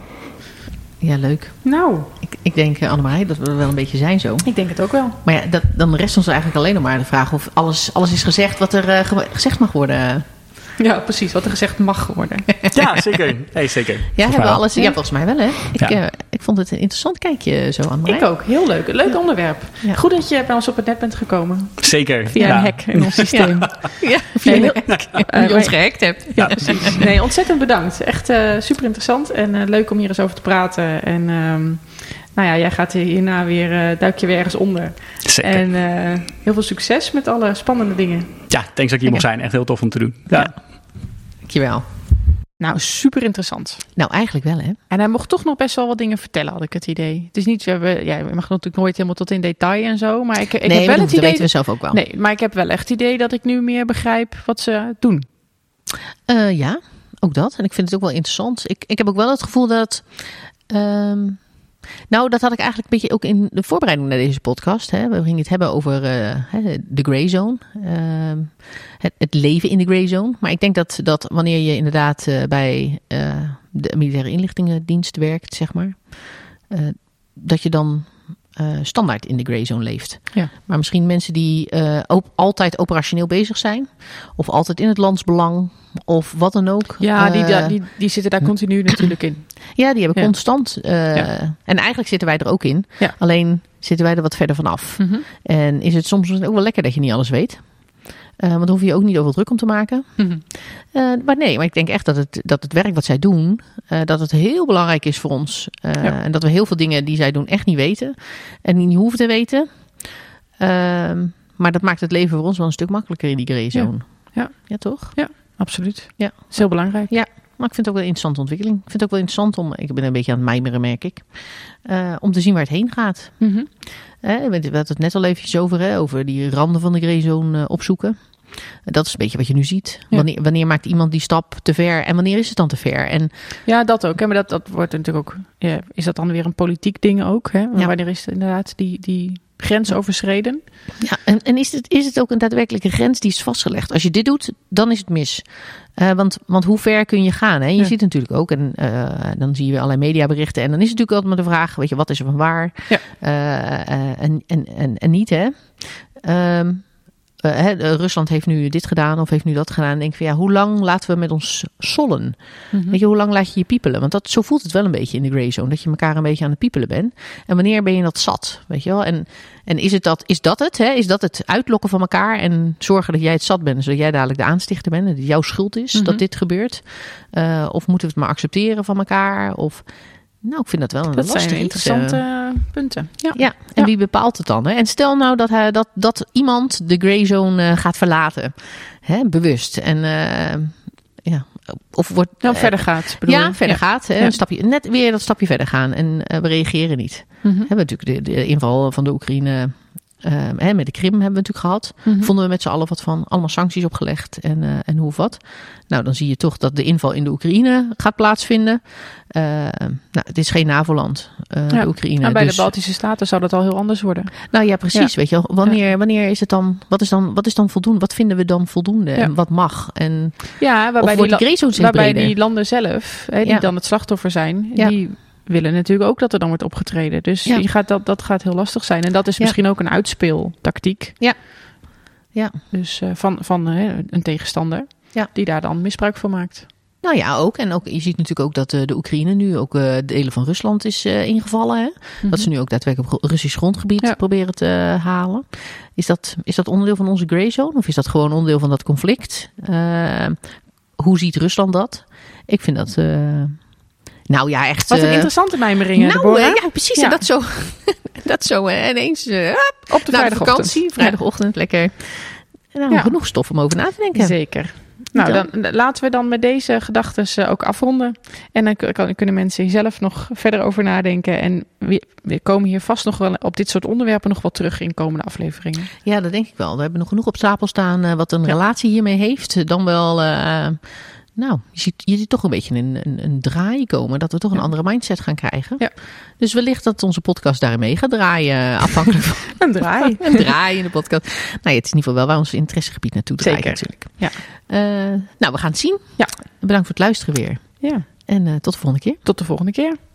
A: Ja, leuk.
B: Nou.
A: Ik, ik denk, Annemarij, dat we wel een beetje zijn zo.
B: Ik denk het ook wel.
A: Maar ja, dat, dan rest ons eigenlijk alleen nog maar de vraag of alles, alles is gezegd wat er uh, gezegd mag worden.
B: Ja, precies. Wat er gezegd mag worden.
C: Ja, zeker. Hey, zeker.
A: Ja, hebben we alles, ja. ja, volgens mij wel, hè? Ik,
C: ja.
A: uh, ik vond het een interessant kijkje zo, Annemarij.
B: Ik ook. Heel leuk. Een leuk ja. onderwerp. Ja. Goed dat je bij ons op het net bent gekomen.
C: Zeker.
B: Via
C: ja.
B: een hack in ons systeem.
A: Ja, ja via een hack. Uh, je ons gehackt hebt.
B: Ja, precies. Nee, ontzettend bedankt. Echt uh, super interessant en uh, leuk om hier eens over te praten. En um, nou ja, jij gaat hierna weer, uh, duik je weer ergens onder.
C: Zeker.
B: En uh, heel veel succes met alle spannende dingen.
C: Ja, thanks dat ik hier mocht zijn. Echt heel tof om te doen. Ja. ja.
A: Dankjewel.
B: Nou, super interessant.
A: Nou, eigenlijk wel, hè?
B: En hij mocht toch nog best wel wat dingen vertellen, had ik het idee. Het is niet, we hebben, ja, we mag natuurlijk nooit helemaal tot in detail en zo, maar ik, ik
A: nee,
B: heb wel
A: dat,
B: het idee.
A: Dat weten we zelf ook wel.
B: Nee, maar ik heb wel echt het idee dat ik nu meer begrijp wat ze doen.
A: Uh, ja, ook dat. En ik vind het ook wel interessant. Ik, ik heb ook wel het gevoel dat. Um, Nou, dat had ik eigenlijk een beetje ook in de voorbereiding naar deze podcast. Hè. We gingen het hebben over uh, de grey zone. Uh, het, het leven in de grey zone. Maar ik denk dat, dat wanneer je inderdaad uh, bij uh, de militaire inlichtingendienst werkt, zeg maar. Uh, dat je dan uh, standaard in de grey zone leeft.
B: Ja.
A: Maar misschien mensen die uh, op, altijd operationeel bezig zijn. Of altijd in het landsbelang. Of wat dan ook.
B: Ja, die,
A: Uh,
B: die, die zitten daar continu natuurlijk in.
A: Ja, die hebben
B: Ja.
A: constant. Uh,
B: Ja.
A: En eigenlijk zitten wij er ook in.
B: Ja.
A: Alleen zitten wij er wat verder vanaf.
B: Mm-hmm.
A: En is het soms ook wel lekker dat je niet alles weet. Uh, want dan hoef je je ook niet over druk om te maken.
B: Mm-hmm.
A: Uh, maar nee, maar ik denk echt dat het, dat het werk wat zij doen, uh, dat het heel belangrijk is voor ons. Uh,
B: Ja.
A: En dat we heel veel dingen die zij doen echt niet weten. En niet hoeven te weten. Uh, maar dat maakt het leven voor ons wel een stuk makkelijker in die grey zone.
B: Ja.
A: Ja, toch?
B: Absoluut.
A: Ja.
B: Dat is heel belangrijk.
A: Ja. Maar ik vind het ook wel een interessante ontwikkeling. Ik vind het ook wel interessant om, ik ben een beetje aan het mijmeren, merk ik. Uh, om te zien waar het heen gaat.
B: Mm-hmm.
A: Uh, we hadden het net al eventjes over, hè, over die randen van de grey zone uh, opzoeken. Dat is een beetje wat je nu ziet.
B: Ja.
A: Wanneer, wanneer maakt iemand die stap te ver en wanneer is het dan te ver? En
B: Ja, dat ook. Hè? Maar dat, dat wordt natuurlijk ook... Ja, is dat dan weer een politiek ding ook? Hè?
A: Ja.
B: Wanneer is het inderdaad die, die grens overschreden?
A: Ja, en, en is, het, is het ook een daadwerkelijke grens die is vastgelegd? Als je dit doet, dan is het mis. Uh, want, want hoe ver kun je gaan? Hè? Je
B: Ja.
A: ziet natuurlijk ook, en uh, dan zie je allerlei mediaberichten. En dan is het natuurlijk altijd maar de vraag, weet je, wat is er van waar?
B: Ja.
A: Uh, uh, en, en, en, en niet, hè? Um, Uh, hè, Rusland heeft nu dit gedaan of heeft nu dat gedaan. En denk ik van ja, hoe lang laten we met ons sollen?
B: Mm-hmm.
A: Weet je, hoe lang laat je je piepelen? Want dat, zo voelt het wel een beetje in de grey zone. Dat je elkaar een beetje aan het piepelen bent. En wanneer ben je dat zat? Weet je wel? En, en is, het dat, is dat het? Hè? Is dat het uitlokken van elkaar en zorgen dat jij het zat bent, zodat jij dadelijk de aanstichter bent en dat het jouw schuld is
B: Mm-hmm.
A: dat dit gebeurt? Uh, of moeten we het maar accepteren van elkaar? Of... Nou, ik vind dat wel een
B: Dat
A: lastig
B: zijn
A: iets,
B: interessante
A: uh,
B: punten. Ja.
A: Ja, en
B: Ja.
A: wie bepaalt het dan? Hè? En stel nou dat, hij, dat, dat iemand de grey zone uh, gaat verlaten. Hè? Bewust. En uh, ja, of wordt...
B: Nou,
A: uh,
B: verder gaat. Bedoel
A: ja,
B: je?
A: verder
B: ja.
A: gaat. Hè?
B: Ja.
A: Een stapje, net weer dat stapje verder gaan. En uh, we reageren niet.
B: Mm-hmm.
A: We hebben natuurlijk de, de inval van de Oekraïne... Uh, hè, met de Krim hebben we natuurlijk gehad.
B: Mm-hmm.
A: Vonden we met z'n allen wat van. Allemaal sancties opgelegd en, uh, en hoe of wat. Nou, dan zie je toch dat de inval in de Oekraïne gaat plaatsvinden. Uh, nou, het is geen NAVO-land, uh,
B: Ja.
A: de Oekraïne.
B: Nou, bij
A: dus,
B: de Baltische Staten zou dat al heel anders worden.
A: nou ja, precies.
B: Ja.
A: Weet je wel. Wanneer, wanneer is het dan... Wat is dan, wat is dan voldoende? Wat vinden we dan voldoende?
B: Ja.
A: En wat mag? En,
B: Ja,
A: of
B: waarbij,
A: wordt
B: die,
A: die grey zone zich
B: waarbij
A: breder?
B: die landen zelf, hè, die
A: Ja.
B: dan het slachtoffer zijn,
A: Ja.
B: die willen natuurlijk ook dat er dan wordt opgetreden. Dus
A: Ja.
B: je gaat dat, dat gaat heel lastig zijn. En dat is
A: Ja.
B: misschien ook een uitspeeltactiek.
A: Ja. Ja.
B: Dus uh, van, van uh, een tegenstander
A: Ja.
B: die daar dan misbruik van maakt.
A: Nou ja, ook. En ook, je ziet natuurlijk ook dat uh, de Oekraïne nu ook uh, delen van Rusland is uh, ingevallen. Hè?
B: Mm-hmm.
A: Dat ze nu ook daadwerkelijk op Russisch grondgebied
B: Ja.
A: proberen te uh, halen. Is dat, is dat onderdeel van onze grey zone? Of is dat gewoon onderdeel van dat conflict? Uh, hoe ziet Rusland dat? Ik vind dat... Uh, nou ja, echt...
B: Wat een
A: uh,
B: interessante mijmeringen,
A: nou,
B: Deborah.
A: uh, ja, precies.
B: Ja.
A: En dat zo, dat zo uh, ineens... Uh,
B: Op de
A: na de
B: vrijdagochtend.
A: vakantie, vrijdagochtend, lekker. Nou,
B: Ja.
A: genoeg stof om over na te denken.
B: Zeker. Nou, dan, laten we dan met deze gedachten ook afronden. En dan k- kunnen mensen hier zelf nog verder over nadenken. En we, we komen hier vast nog wel op dit soort onderwerpen nog wel terug in komende afleveringen.
A: Ja, dat denk ik wel. We hebben nog genoeg op stapel staan uh, wat een
B: Ja.
A: relatie hiermee heeft. Dan wel... Uh, Nou, je ziet, je ziet toch een beetje een, een, een draai komen. Dat we toch een
B: Ja.
A: andere mindset gaan krijgen.
B: Ja.
A: Dus wellicht dat onze podcast daarmee gaat draaien. Afhankelijk van
B: Een draai.
A: een draai in de podcast. Nou ja, het is in ieder geval wel waar ons interessegebied naartoe draait
B: Zeker.
A: natuurlijk.
B: Ja.
A: Uh, nou, we gaan het zien.
B: Ja.
A: Bedankt voor het luisteren weer.
B: Ja.
A: En uh, tot de volgende keer.
B: Tot de volgende keer.